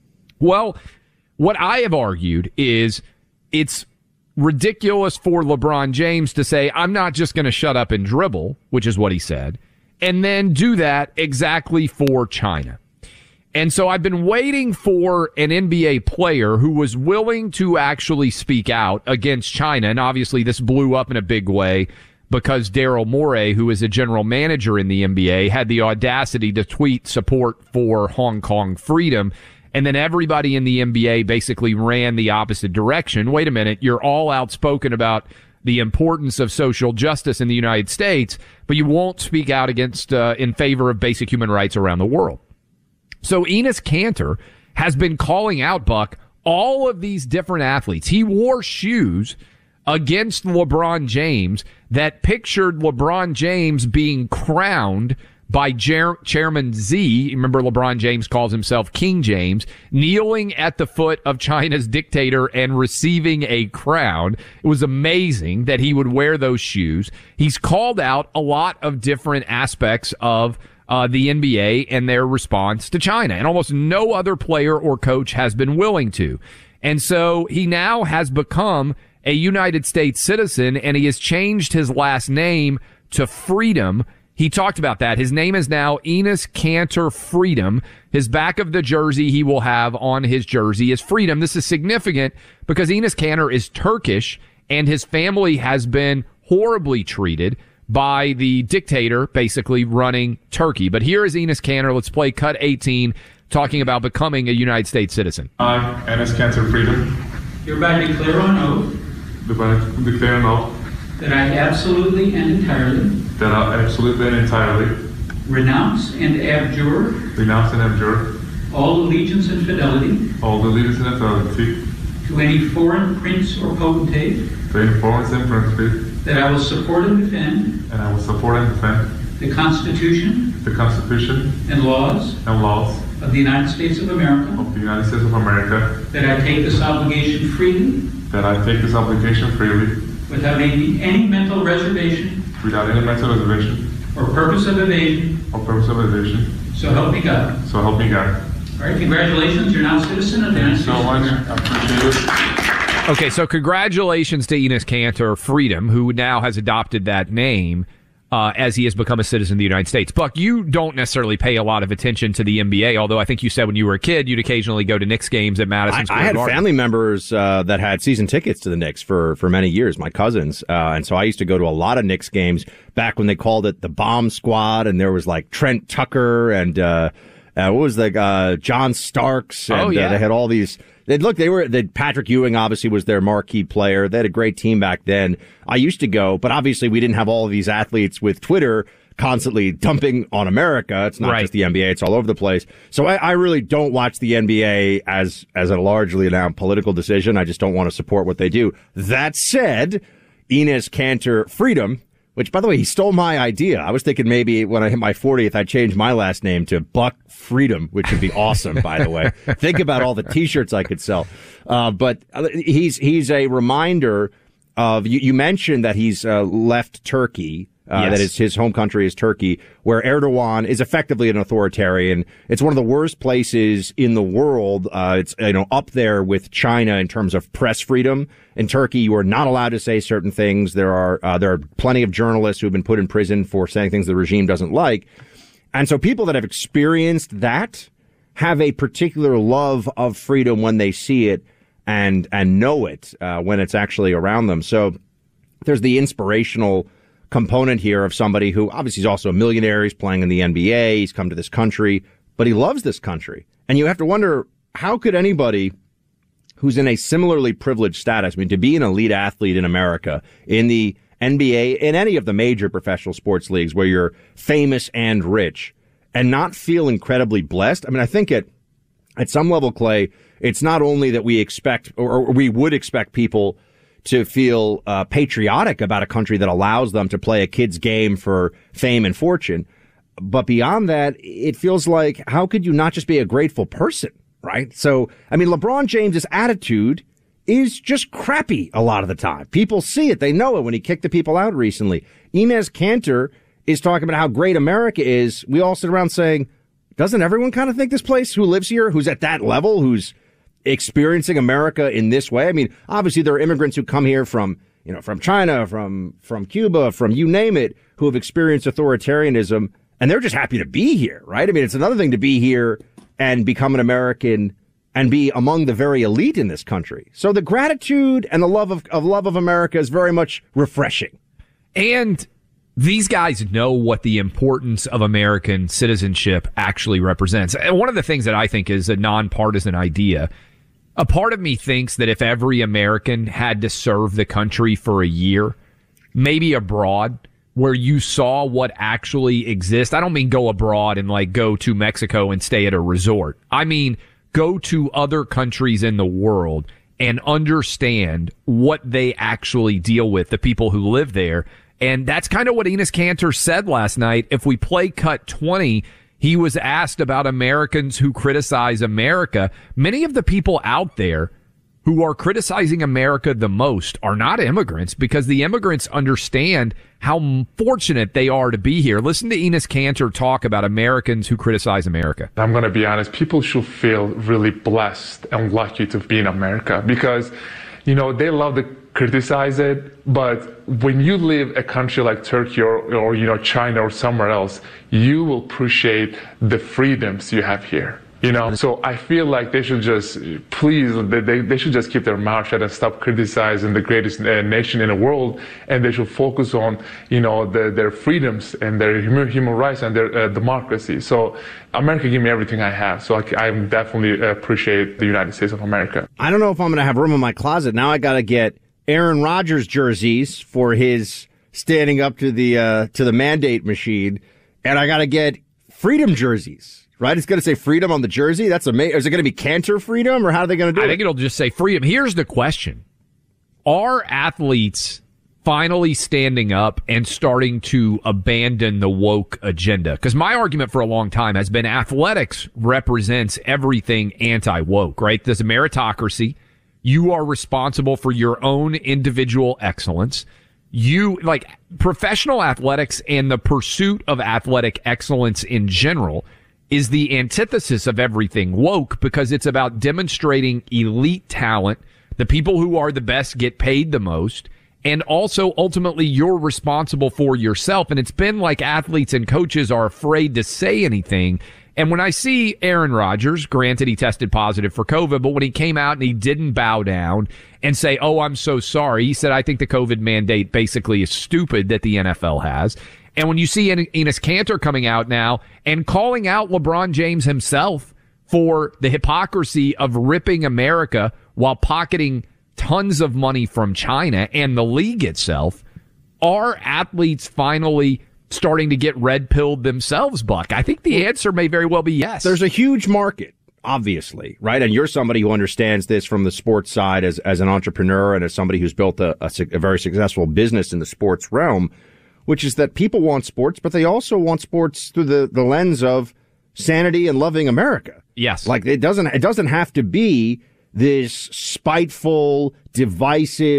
Well, what I have argued is it's ridiculous for LeBron James to say, I'm not just going to shut up and dribble, which is what he said, and then do that exactly for China. And so I've been waiting for an N B A player who was willing to actually speak out against China. And obviously this blew up in a big way because Daryl Morey, who is a general manager in the N B A, had the audacity to tweet support for Hong Kong freedom. And then everybody in the N B A basically ran the opposite direction. Wait a minute, you're all outspoken about the importance of social justice in the United States, but you won't speak out against, uh, in favor of basic human rights around the world. So Enes Kanter has been calling out, Buck, all of these different athletes. He wore shoes against LeBron James that pictured LeBron James being crowned by Jer- Chairman Xi. Remember, LeBron James calls himself King James, kneeling at the foot of China's dictator and receiving a crown. It was amazing that he would wear those shoes. He's called out a lot of different aspects of uh, the N B A and their response to China, and almost no other player or coach has been willing to. And so he now has become a United States citizen, and he has changed his last name to Freedom. He talked about that. His name is now Enes Kanter Freedom. His back of the jersey he will have on his jersey is Freedom. This is significant because Enes Kanter is Turkish, and his family has been horribly treated by the dictator basically running Turkey. But here is Enes Kanter. Let's play cut eighteen, talking about becoming a United States citizen. I, Enes Kanter Freedom. Hereby declare on oath. Hereby declare on oath. That I absolutely and entirely. That I absolutely and entirely. Renounce and abjure. Renounce and abjure. All allegiance and fidelity. All allegiance and fidelity. To any foreign prince or potentate. To any foreign and potentate. That I will support and defend. And I will support and defend. The Constitution. The Constitution. And laws. And laws. Of the United States of America. Of the United States of America. That I take this obligation freely. That I take this obligation freely. Without any, any mental reservation. Without any mental reservation. Or purpose of evasion. Or purpose of evasion. So help me God. So help me God. All right, congratulations. You're now a citizen of the United States. So much. I appreciate it. Okay, so congratulations to Enes Kanter Freedom, who now has adopted that name uh, as he has become a citizen of the United States. Buck, you don't necessarily pay a lot of attention to the N B A, although I think you said when you were a kid you'd occasionally go to Knicks games at Madison Square I, I had Garden. family members uh, that had season tickets to the Knicks for, for many years, my cousins. Uh, and so I used to go to a lot of Knicks games back when they called it the Bomb Squad, and there was like Trent Tucker and uh, uh, what was the uh, John Starks. And oh, yeah. uh, they had all these. They'd look, they were, they, Patrick Ewing obviously was their marquee player. They had a great team back then. I used to go, but obviously we didn't have all of these athletes with Twitter constantly dumping on America. It's not right. just the N B A. It's all over the place. So I, I really don't watch the N B A as, as a largely now political decision. I just don't want to support what they do. That said, Enes Kanter Freedom, which, by the way, he stole my idea. I was thinking maybe when I hit my fortieth, I'd change my last name to Buck Freedom, which would be awesome, by the way. Think about all the T-shirts I could sell. Uh, but he's he's a reminder of, you, you mentioned that he's uh, left Turkey. Uh, Yes. That is his home country is Turkey, where Erdogan is effectively an authoritarian. It's one of the worst places in the world. Uh, it's, you know, up there with China in terms of press freedom. In Turkey, you are not allowed to say certain things. There are, uh, there are plenty of journalists who have been put in prison for saying things the regime doesn't like. And so people that have experienced that have a particular love of freedom when they see it and, and know it, uh, when it's actually around them. So there's the inspirational component here of somebody who obviously is also a millionaire. He's playing in the N B A. He's come to this country, but he loves this country. And you have to wonder, how could anybody who's in a similarly privileged status, I mean, to be an elite athlete in America, in the N B A, in any of the major professional sports leagues where you're famous and rich, and not feel incredibly blessed? I mean, I think at, at some level, Clay, it's not only that we expect, or, or we would expect people to feel uh, patriotic about a country that allows them to play a kid's game for fame and fortune. But beyond that, it feels like, how could you not just be a grateful person, right? So, I mean, LeBron James's attitude is just crappy a lot of the time. People see it. They know it when he kicked the people out recently. Enes Kanter is talking about how great America is. We all sit around saying, doesn't everyone kind of think this place who lives here, who's at that level, who's experiencing America in this way? I mean, obviously there are immigrants who come here from, you know, from China, from, from Cuba, from you name it, who have experienced authoritarianism, and they're just happy to be here, right? I mean, it's another thing to be here and become an American and be among the very elite in this country. So the gratitude and the love of, of love of America is very much refreshing. And these guys know what the importance of American citizenship actually represents. And one of the things that I think is a nonpartisan idea, a part of me thinks that if every American had to serve the country for a year, maybe abroad, where you saw what actually exists. I don't mean go abroad and like go to Mexico and stay at a resort. I mean, go to other countries in the world and understand what they actually deal with, the people who live there. And that's kind of what Enes Kanter said last night. If we play cut twenty, he was asked about Americans who criticize America. Many of the people out there who are criticizing America the most are not immigrants, because the immigrants understand how fortunate they are to be here. Listen to Enes Kanter talk about Americans who criticize America. I'm going to be honest, people should feel really blessed and lucky to be in America, because, you know, they love to criticize it, but when you live a country like Turkey or, or, you know, China or somewhere else, you will appreciate the freedoms you have here. You know, so I feel like they should just, please, they, they should just keep their mouth shut and stop criticizing the greatest uh, nation in the world, and they should focus on, you know, the, their freedoms and their human, human rights and their uh, democracy. So America gave me everything I have, so I, I definitely appreciate the United States of America. I don't know if I'm going to have room in my closet. Now I got to get Aaron Rodgers jerseys for his standing up to the uh, to the mandate machine, and I got to get freedom jerseys. Right? It's going to say freedom on the jersey. That's amazing. Is it going to be Kanter freedom, or how are they going to do I it? think it'll just say freedom. Here's the question. Are athletes finally standing up and starting to abandon the woke agenda? Because my argument for a long time has been athletics represents everything anti-woke, right? There's a meritocracy. You are responsible for your own individual excellence. You, like, professional athletics and the pursuit of athletic excellence in general is the antithesis of everything woke, because it's about demonstrating elite talent. The people who are the best get paid the most. And also, ultimately, you're responsible for yourself. And it's been like athletes and coaches are afraid to say anything. And when I see Aaron Rodgers, granted he tested positive for COVID, but when he came out and he didn't bow down and say, oh, I'm so sorry. He said, I think the COVID mandate basically is stupid that the N F L has. And when you see Enes Kanter coming out now and calling out LeBron James himself for the hypocrisy of ripping America while pocketing tons of money from China and the league itself, are athletes finally starting to get red-pilled themselves, Buck? I think the answer may very well be yes. There's a huge market, obviously, right? And you're somebody who understands this from the sports side as, as an entrepreneur and as somebody who's built a, a, a very successful business in the sports realm, which is that people want sports, but they also want sports through the, the lens of sanity and loving America. Yes. Like, it doesn't, it doesn't have to be this spiteful, divisive,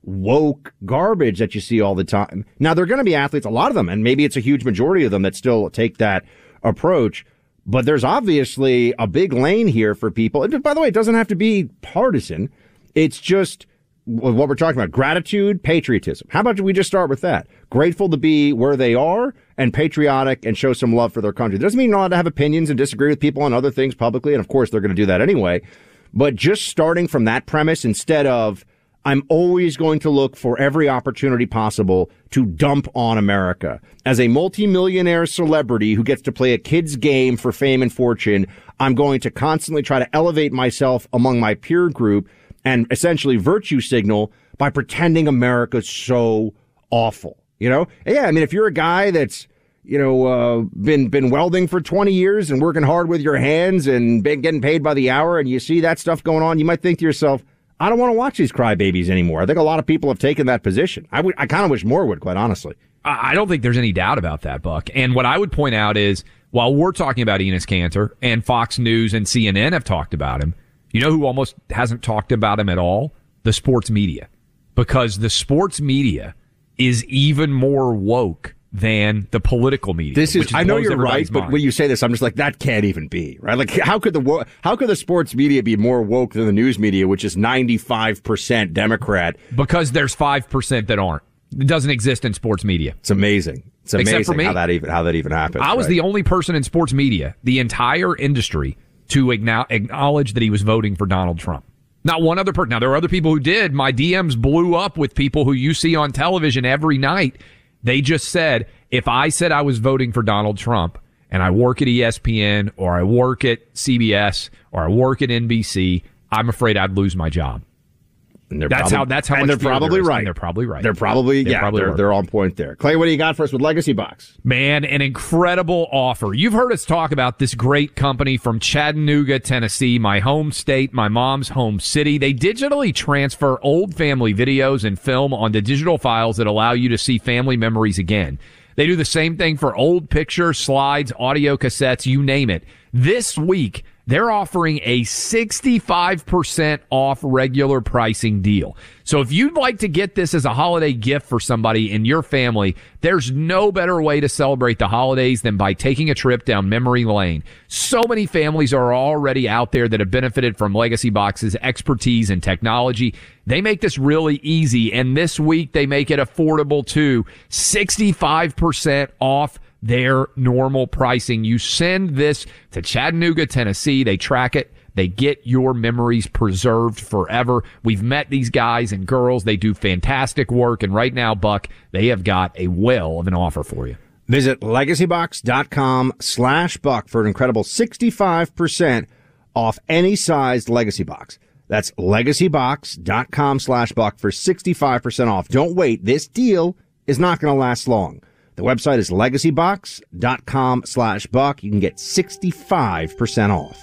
woke garbage that you see all the time. Now, there are going to be athletes, a lot of them, and maybe it's a huge majority of them that still take that approach. But there's obviously a big lane here for people. And by the way, it doesn't have to be partisan. It's just what we're talking about, gratitude, patriotism. How about we just start with that? Grateful to be where they are and patriotic and show some love for their country. It doesn't mean you're not allowed to have opinions and disagree with people on other things publicly. And of course, they're going to do that anyway. But just starting from that premise instead of, I'm always going to look for every opportunity possible to dump on America. As a multimillionaire celebrity who gets to play a kid's game for fame and fortune, I'm going to constantly try to elevate myself among my peer group and essentially virtue signal by pretending America's so awful. You know? Yeah, I mean, if you're a guy that's, you know, uh, been been welding for twenty years and working hard with your hands and been getting paid by the hour and you see that stuff going on, you might think to yourself, I don't want to watch these crybabies anymore. I think a lot of people have taken that position. I, w- I kind of wish more would, quite honestly. I don't think there's any doubt about that, Buck. And what I would point out is, while we're talking about Enes Kanter and Fox News and C N N have talked about him, you know who almost hasn't talked about him at all? The sports media. Because the sports media is even more woke than the political media. This is, I know you're right, but mind. when you say this, I'm just like, that can't even be, right? Like, how could the, how could the sports media be more woke than the news media, which is ninety-five percent Democrat? Because there's five percent that aren't. It doesn't exist in sports media. It's amazing. It's amazing for me. how that even, how that even happens. I was right? the only person in sports media, the entire industry, to acknowledge that he was voting for Donald Trump. Not one other person. Now, there are other people who did. My D Ms blew up with people who you see on television every night. They just said, if I said I was voting for Donald Trump and I work at E S P N or I work at C B S or I work at N B C, I'm afraid I'd lose my job. And they're that's probably, how. That's how. And much they're fear probably there is, right. and they're probably right. They're probably They yeah. probably they're, were. they're on point there. Clay, what do you got for us with Legacy Box? Man, an incredible offer. You've heard us talk about this great company from Chattanooga, Tennessee, my home state, my mom's home city. They digitally transfer old family videos and film onto digital files that allow you to see family memories again. They do the same thing for old pictures, slides, audio cassettes, you name it. This week, they're offering a sixty-five percent off regular pricing deal. So if you'd like to get this as a holiday gift for somebody in your family, there's no better way to celebrate the holidays than by taking a trip down memory lane. So many families are already out there that have benefited from Legacy Box's expertise and technology. They make this really easy, and this week they make it affordable too. sixty-five percent off their normal pricing. You send this to Chattanooga, Tennessee. They track it. They get your memories preserved forever. We've met these guys and girls. They do fantastic work. And right now, Buck, they have got a whale of an offer for you. Visit legacybox.com slash Buck for an incredible sixty-five percent off any sized Legacy Box. That's legacybox.com slash Buck for sixty-five percent off. Don't wait. This deal is not going to last long. The website is legacybox.com slash Buck. You can get sixty-five percent off.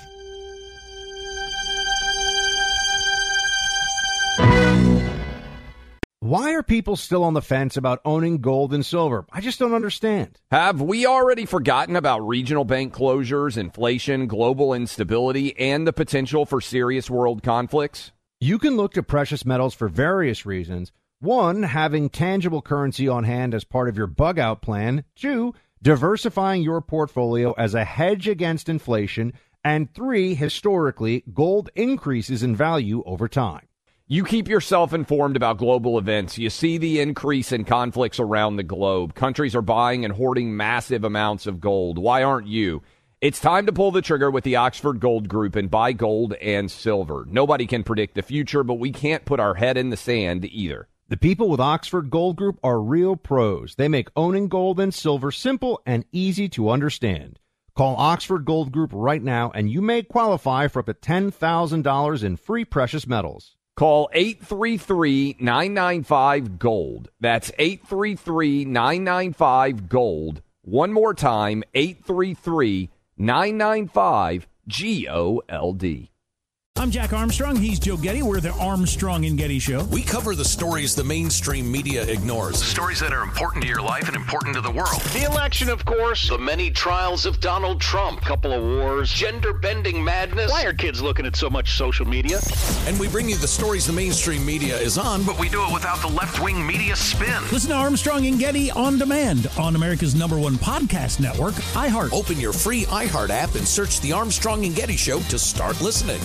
Why are people still on the fence about owning gold and silver? I just don't understand. Have we already forgotten about regional bank closures, inflation, global instability, and the potential for serious world conflicts? You can look to precious metals for various reasons. One, having tangible currency on hand as part of your bug-out plan. Two, diversifying your portfolio as a hedge against inflation. And three, historically, gold increases in value over time. You keep yourself informed about global events. You see the increase in conflicts around the globe. Countries are buying and hoarding massive amounts of gold. Why aren't you? It's time to pull the trigger with the Oxford Gold Group and buy gold and silver. Nobody can predict the future, but we can't put our head in the sand either. The people with Oxford Gold Group are real pros. They make owning gold and silver simple and easy to understand. Call Oxford Gold Group right now, and you may qualify for up to ten thousand dollars in free precious metals. Call eight three three, nine nine five, GOLD. That's eight three three, nine nine five, GOLD. One more time, eight three three, nine nine five, G O L D. I'm Jack Armstrong. He's Joe Getty. We're the Armstrong and Getty Show. We cover the stories the mainstream media ignores. Stories that are important to your life and important to the world. The election, of course. The many trials of Donald Trump. Couple of wars. Gender-bending madness. Why are kids looking at so much social media? And we bring you the stories the mainstream media is on, but we do it without the left-wing media spin. Listen to Armstrong and Getty on demand on America's number one podcast network, iHeart. Open your free iHeart app and search The Armstrong and Getty Show to start listening.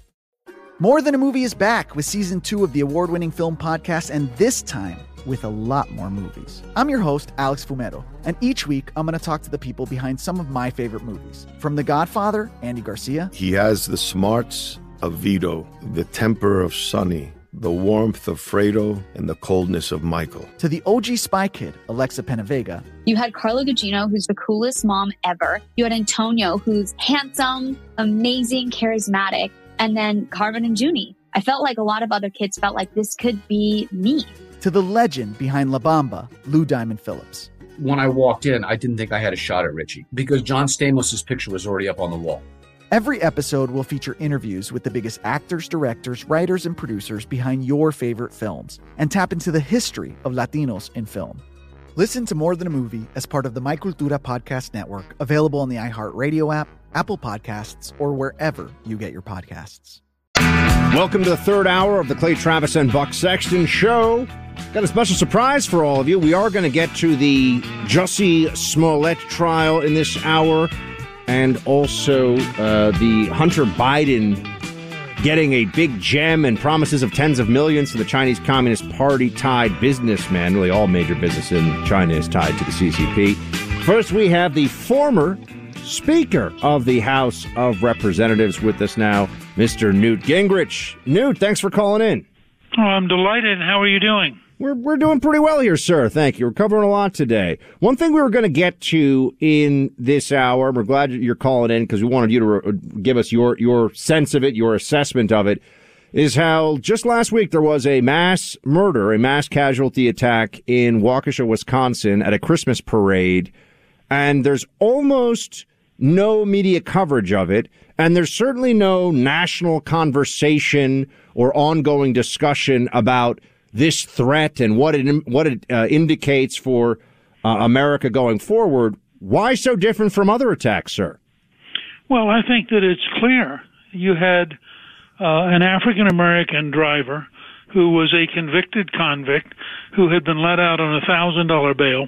More Than a Movie is back with season two of the award-winning film podcast, and this time with a lot more movies. I'm your host, Alex Fumero, and each week I'm going to talk to the people behind some of my favorite movies. From The Godfather, Andy Garcia. He has the smarts of Vito, the temper of Sonny, the warmth of Fredo, and the coldness of Michael. To the O G Spy Kid, Alexa Penavega. You had Carla Gugino, who's the coolest mom ever. You had Antonio, who's handsome, amazing, charismatic. And then Carvin and Junie. I felt like a lot of other kids felt like this could be me. To the legend behind La Bamba, Lou Diamond Phillips. When I walked in, I didn't think I had a shot at Richie because John Stamos' picture was already up on the wall. Every episode will feature interviews with the biggest actors, directors, writers, and producers behind your favorite films and tap into the history of Latinos in film. Listen to More Than a Movie as part of the My Cultura podcast network, available on the iHeartRadio app, Apple Podcasts, or wherever you get your podcasts. Welcome to the third hour of the Clay Travis and Buck Sexton Show. Got a special surprise for all of you. We are going to get to the Jussie Smollett trial in this hour, and also uh, the Hunter Biden getting a big gem and promises of tens of millions to the Chinese Communist Party-tied businessman. Really, all major business in China is tied to the C C P. First, we have the former Speaker of the House of Representatives with us now, Mister Newt Gingrich. Newt, thanks for calling in. Oh, I'm delighted. How are you doing? We're we're doing pretty well here, sir. Thank you. We're covering a lot today. One thing we were going to get to in this hour, we're glad you're calling in because we wanted you to re- give us your, your sense of it, your assessment of it, is how just last week there was a mass murder, a mass casualty attack in Waukesha, Wisconsin at a Christmas parade, and there's almost no media coverage of it, and there's certainly no national conversation or ongoing discussion about this threat and what it what it uh, indicates for uh, America going forward. Why so different from other attacks, sir? Well, I think that it's clear. You had uh, an African-American driver who was a convicted convict who had been let out on a one thousand dollars bail,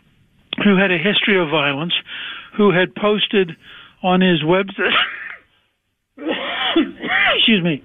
who had a history of violence, who had posted on his website, excuse me,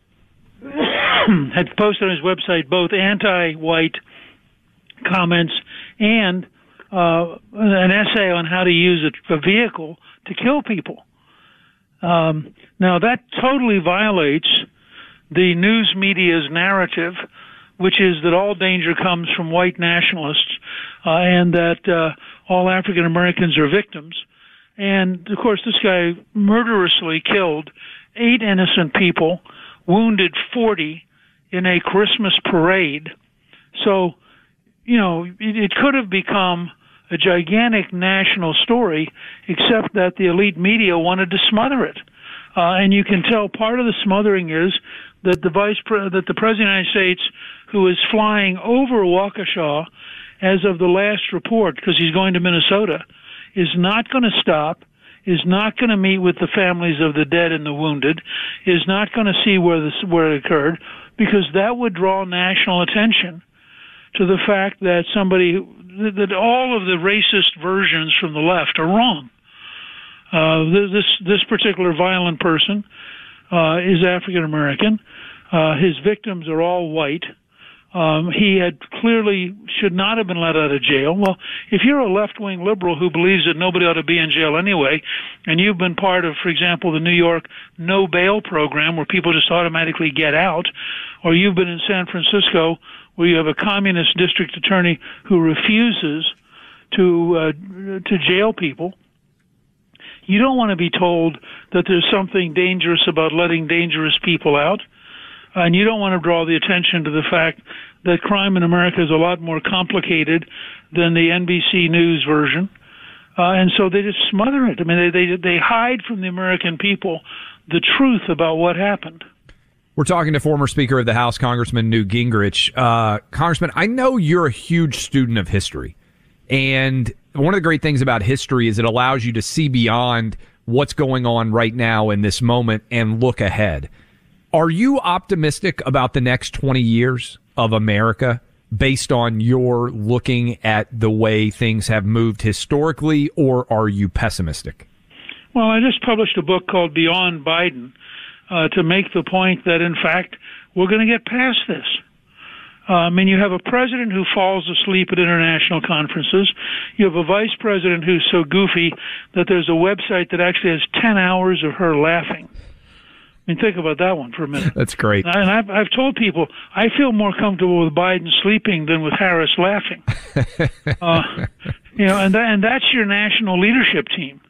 had posted on his website both anti-white comments and uh, an essay on how to use a, a vehicle to kill people. Um, now, that totally violates the news media's narrative, which is that all danger comes from white nationalists uh, and that uh, all African Americans are victims. And, of course, this guy murderously killed eight innocent people, wounded forty in a Christmas parade. So, you know, it, it could have become a gigantic national story, except that the elite media wanted to smother it. Uh, and you can tell part of the smothering is that the vice pre- that the President of the United States, who is flying over Waukesha as of the last report, because he's going to Minnesota, is not going to stop, is not going to meet with the families of the dead and the wounded, is not going to see where this where it occurred, because that would draw national attention to the fact that somebody that all of the racist versions from the left are wrong. Uh, this this particular violent person uh, is African American. Uh, his victims are all white. Um, he had clearly should not have been let out of jail. Well, if you're a left-wing liberal who believes that nobody ought to be in jail anyway, and you've been part of, for example, the New York no bail program where people just automatically get out, or you've been in San Francisco where you have a communist district attorney who refuses to uh, to jail people, you don't want to be told that there's something dangerous about letting dangerous people out. And you don't want to draw the attention to the fact that crime in America is a lot more complicated than the N B C News version. Uh, and so they just smother it. I mean, they, they they hide from the American people the truth about what happened. We're talking to former Speaker of the House, Congressman Newt Gingrich. Uh, Congressman, I know you're a huge student of history, and one of the great things about history is it allows you to see beyond what's going on right now in this moment and look ahead. Are you optimistic about the next twenty years of America based on your looking at the way things have moved historically, or are you pessimistic? Well, I just published a book called Beyond Biden uh, to make the point that, in fact, we're going to get past this. Uh, I mean, you have a president who falls asleep at international conferences. You have a vice president who's so goofy that there's a website that actually has ten hours of her laughing. I mean, think about that one for a minute. That's great. And I've, I've told people I feel more comfortable with Biden sleeping than with Harris laughing. uh, you know, and that, and that's your national leadership team.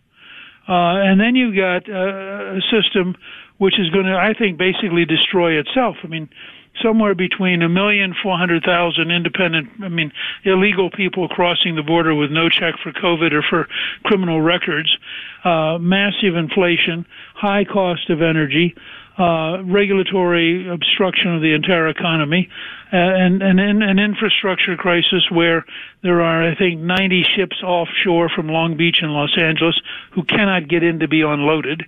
Uh, and then you've got uh, a system which is going to, I think, basically destroy itself. I mean, somewhere between a million four hundred thousand independent, I mean, illegal people crossing the border with no check for COVID or for criminal records, uh, massive inflation, high cost of energy, uh, regulatory obstruction of the entire economy, uh, and, and, and an infrastructure crisis where there are, I think, ninety ships offshore from Long Beach and Los Angeles who cannot get in to be unloaded.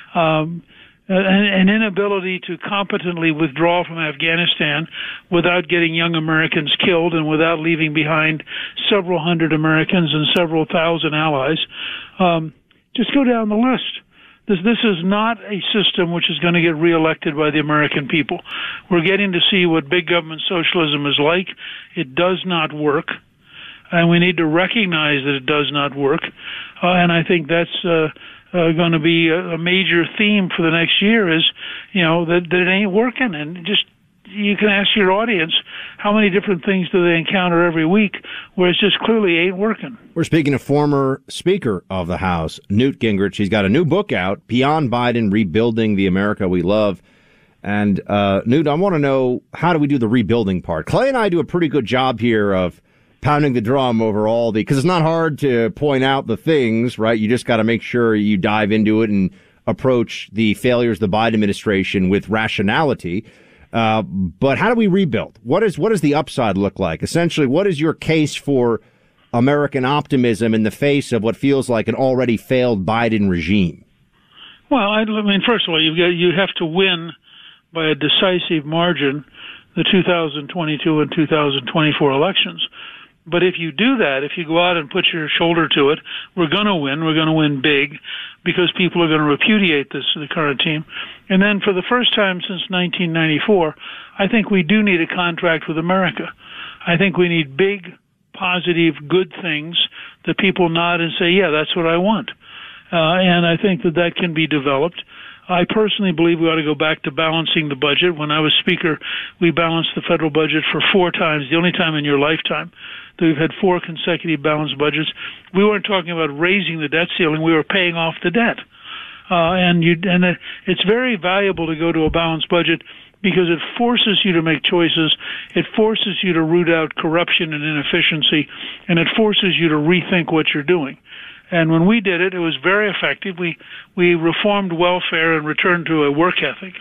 Um, An, an inability to competently withdraw from Afghanistan without getting young Americans killed and without leaving behind several hundred Americans and several thousand allies. Um, just go down the list. This, this is not a system which is going to get reelected by the American people. We're getting to see what big government socialism is like. It does not work, and we need to recognize that it does not work. Uh, and I think that's uh, Uh, going to be a, a major theme for the next year is, you know, that, that it ain't working. And just, you can ask your audience, how many different things do they encounter every week where it's just clearly ain't working? We're speaking to former Speaker of the House, Newt Gingrich. He's got a new book out, Beyond Biden, Rebuilding the America We Love. And, uh, Newt, I want to know, how do we do the rebuilding part? Clay and I do a pretty good job here of pounding the drum over all the, because it's not hard to point out the things, right? You just got to make sure you dive into it and approach the failures of the Biden administration with rationality. Uh, but how do we rebuild? What is, what does the upside look like? Essentially, what is your case for American optimism in the face of what feels like an already failed Biden regime? Well, I, I mean, first of all, you've got, you have to win by a decisive margin the two thousand twenty-two and two thousand twenty-four elections. But if you do that, if you go out and put your shoulder to it, we're going to win. We're going to win big because people are going to repudiate this, the current team. And then for the first time since nineteen ninety-four, I think we do need a contract with America. I think we need big, positive, good things that people nod and say, yeah, that's what I want. Uh, and I think that that can be developed. I personally believe we ought to go back to balancing the budget. When I was Speaker, we balanced the federal budget for four times, the only time in your lifetime that we've had four consecutive balanced budgets. We weren't talking about raising the debt ceiling. We were paying off the debt. Uh, and you, and it's very valuable to go to a balanced budget because it forces you to make choices. It forces you to root out corruption and inefficiency, and it forces you to rethink what you're doing. And when we did it, it was very effective. We we reformed welfare and returned to a work ethic.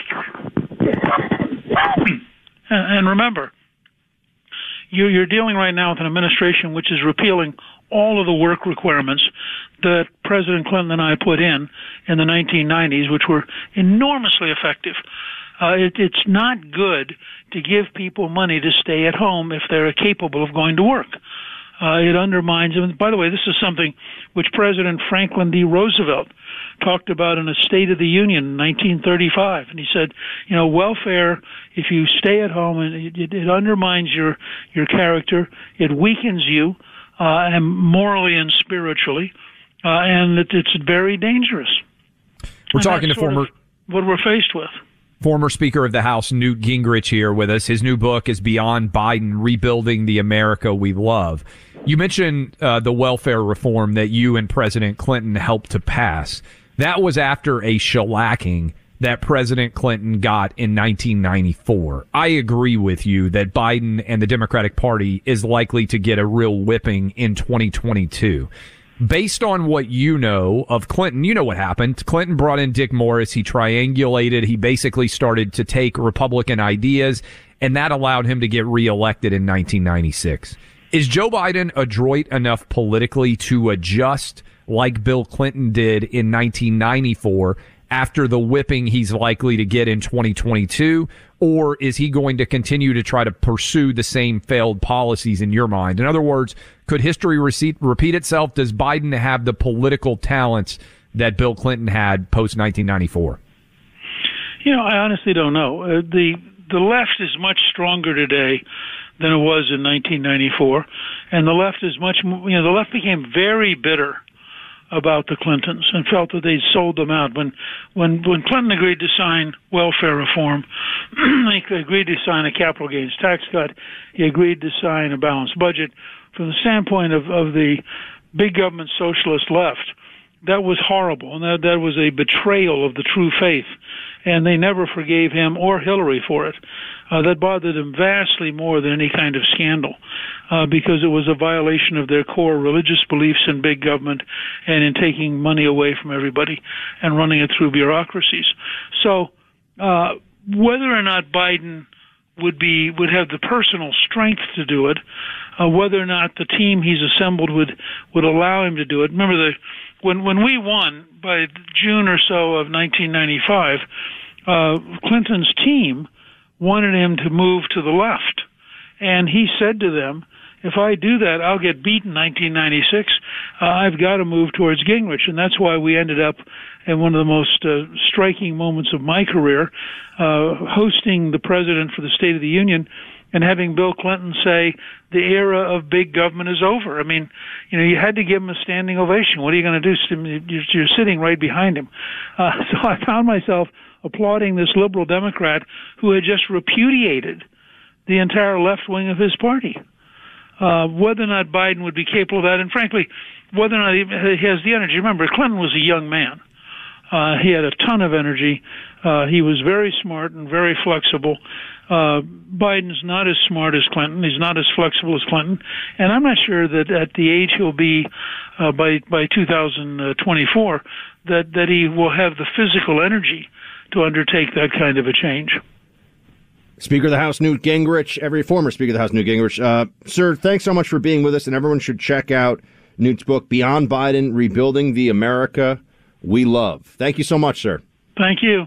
And remember, you're dealing right now with an administration which is repealing all of the work requirements that President Clinton and I put in in the nineteen nineties, which were enormously effective. Uh, it, it's not good to give people money to stay at home if they're capable of going to work. Uh, it undermines, and by the way, this is something which President Franklin D. Roosevelt talked about in a State of the Union in nineteen thirty-five. And he said, you know, welfare, if you stay at home, and it, it, it undermines your, your character, it weakens you, uh, and morally and spiritually, uh, and it, it's very dangerous. We're and talking to former... what we're faced with. Former Speaker of the House, Newt Gingrich, here with us. His new book is Beyond Biden, Rebuilding the America We Love. You mentioned uh, the welfare reform that you and President Clinton helped to pass. That was after a shellacking that President Clinton got in nineteen ninety-four. I agree with you that Biden and the Democratic Party is likely to get a real whipping in twenty twenty-two. Based on what you know of Clinton, you know what happened. Clinton brought in Dick Morris. He triangulated. He basically started to take Republican ideas, and that allowed him to get reelected in nineteen ninety-six. Is Joe Biden adroit enough politically to adjust like Bill Clinton did in nineteen ninety-four after the whipping he's likely to get in twenty twenty-two? Or is he going to continue to try to pursue the same failed policies in your mind? In other words, could history receipt, repeat itself? Does Biden have the political talents that Bill Clinton had post nineteen ninety-four? You know, I honestly don't know. Uh, the the left is much stronger today than it was in nineteen ninety-four, and the left is much more, you know, the left became very bitter about the Clintons and felt that they'd sold them out. When when when Clinton agreed to sign welfare reform, he agreed to sign a capital gains tax cut, he agreed to sign a balanced budget. From the standpoint of, of the big government socialist left, that was horrible, and that, that was a betrayal of the true faith, and they never forgave him or Hillary for it. Uh, that bothered them vastly more than any kind of scandal, uh, because it was a violation of their core religious beliefs in big government and in taking money away from everybody and running it through bureaucracies. So uh, whether or not Biden would be would have the personal strength to do it, uh, whether or not the team he's assembled would would allow him to do it. Remember, the when when we won by June or so of nineteen ninety-five, uh, Clinton's team wanted him to move to the left. And he said to them, if I do that, I'll get beat in nineteen ninety-six. Uh, I've got to move towards Gingrich. And that's why we ended up in one of the most uh, striking moments of my career, uh, hosting the president for the State of the Union and having Bill Clinton say the era of big government is over. I mean, you know, you had to give him a standing ovation. What are you going to do? You're sitting right behind him. Uh, so I found myself applauding this liberal Democrat who had just repudiated the entire left wing of his party. Uh, whether or not Biden would be capable of that, and frankly, whether or not he has the energy. Remember, Clinton was a young man. Uh, he had a ton of energy. Uh, he was very smart and very flexible. Uh, Biden's not as smart as Clinton. He's not as flexible as Clinton. And I'm not sure that at the age he'll be uh, by by two thousand twenty-four, that, that he will have the physical energy to undertake that kind of a change. Speaker of the House Newt Gingrich, every former Speaker of the House Newt Gingrich. Uh, sir, thanks so much for being with us, and everyone should check out Newt's book, Beyond Biden, Rebuilding the America We Love. Thank you so much, sir. Thank you.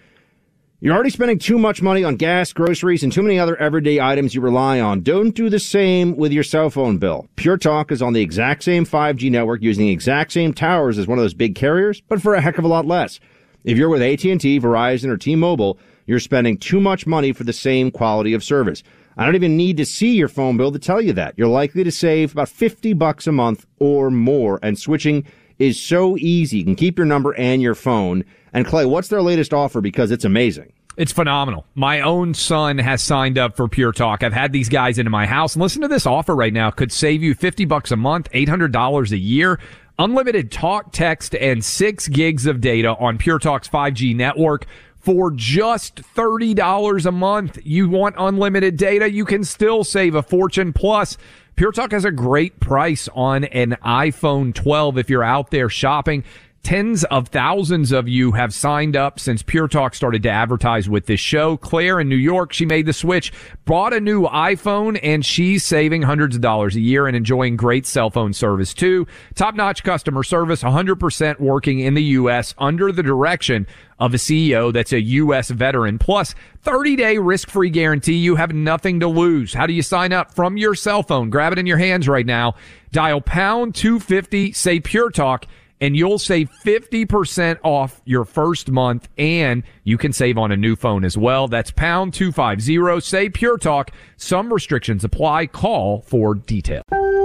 You're already spending too much money on gas, groceries, and too many other everyday items you rely on. Don't do the same with your cell phone bill. Pure Talk is on the exact same five G network using the exact same towers as one of those big carriers, but for a heck of a lot less. If you're with A T and T, Verizon, or T-Mobile, you're spending too much money for the same quality of service. I don't even need to see your phone bill to tell you that. You're likely to save about fifty bucks a month or more, and switching is so easy. You can keep your number and your phone. And Clay, what's their latest offer? Because it's amazing. It's phenomenal. My own son has signed up for Pure Talk. I've had these guys into my house. And listen to this offer right now. Could save you fifty bucks a month, eight hundred dollars a year. Unlimited talk, text, and six gigs of data on Pure Talk's five G network for just thirty dollars a month. You want unlimited data? You can still save a fortune. Plus, Pure Talk has a great price on an iPhone twelve if you're out there shopping. Tens of thousands of you have signed up since Pure Talk started to advertise with this show. Claire in New York, she made the switch, bought a new iPhone, and she's saving hundreds of dollars a year and enjoying great cell phone service too. Top-notch customer service, one hundred percent working in the U S under the direction of a C E O that's a U S veteran. Plus, thirty-day risk-free guarantee. You have nothing to lose. How do you sign up? From your cell phone. Grab it in your hands right now. Dial pound two fifty, say Pure Talk, and you'll save fifty percent off your first month, and you can save on a new phone as well. That's pound two fifty, say Pure Talk. Some restrictions apply. Call for details.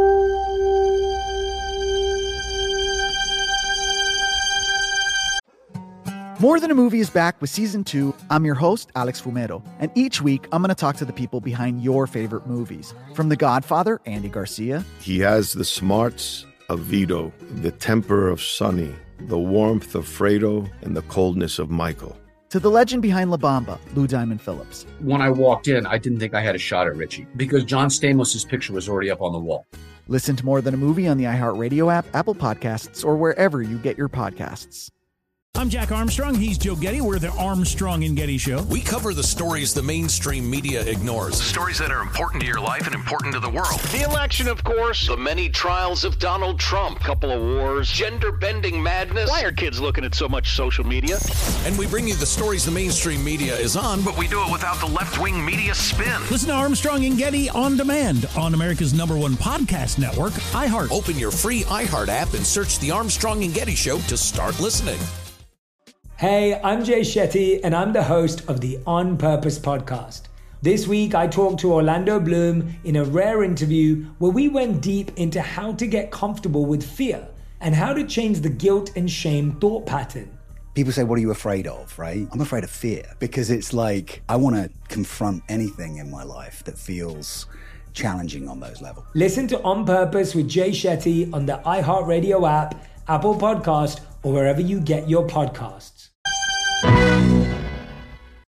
More Than a Movie is back with Season two. I'm your host, Alex Fumero. And each week, I'm going to talk to the people behind your favorite movies. From The Godfather, Andy Garcia. He has the smarts of Vito, the temper of Sonny, the warmth of Fredo, and the coldness of Michael. to the legend behind La Bamba, Lou Diamond Phillips. When I walked in, I didn't think I had a shot at Richie because John Stamos' picture was already up on the wall. Listen to More Than a Movie on the iHeartRadio app, Apple Podcasts, or wherever you get your podcasts. I'm Jack Armstrong. He's Joe Getty. We're the Armstrong and Getty Show. We cover the stories the mainstream media ignores. Stories that are important to your life and important to the world. The election, of course. The many trials of Donald Trump. Couple of wars. Gender-bending madness. Why are kids looking at so much social media? And we bring you the stories the mainstream media is on, but we do it without the left-wing media spin. Listen to Armstrong and Getty on demand on America's number one podcast network, iHeart. Open your free iHeart app and search The Armstrong and Getty Show to start listening. Hey, I'm Jay Shetty, and I'm the host of the On Purpose podcast. This week, I talked to Orlando Bloom in a rare interview where we went deep into how to get comfortable with fear and how to change the guilt and shame thought pattern. People say, what are you afraid of, right? I'm afraid of fear because it's like I want to confront anything in my life that feels challenging on those levels. Listen to On Purpose with Jay Shetty on the iHeartRadio app, Apple Podcast, or wherever you get your podcasts.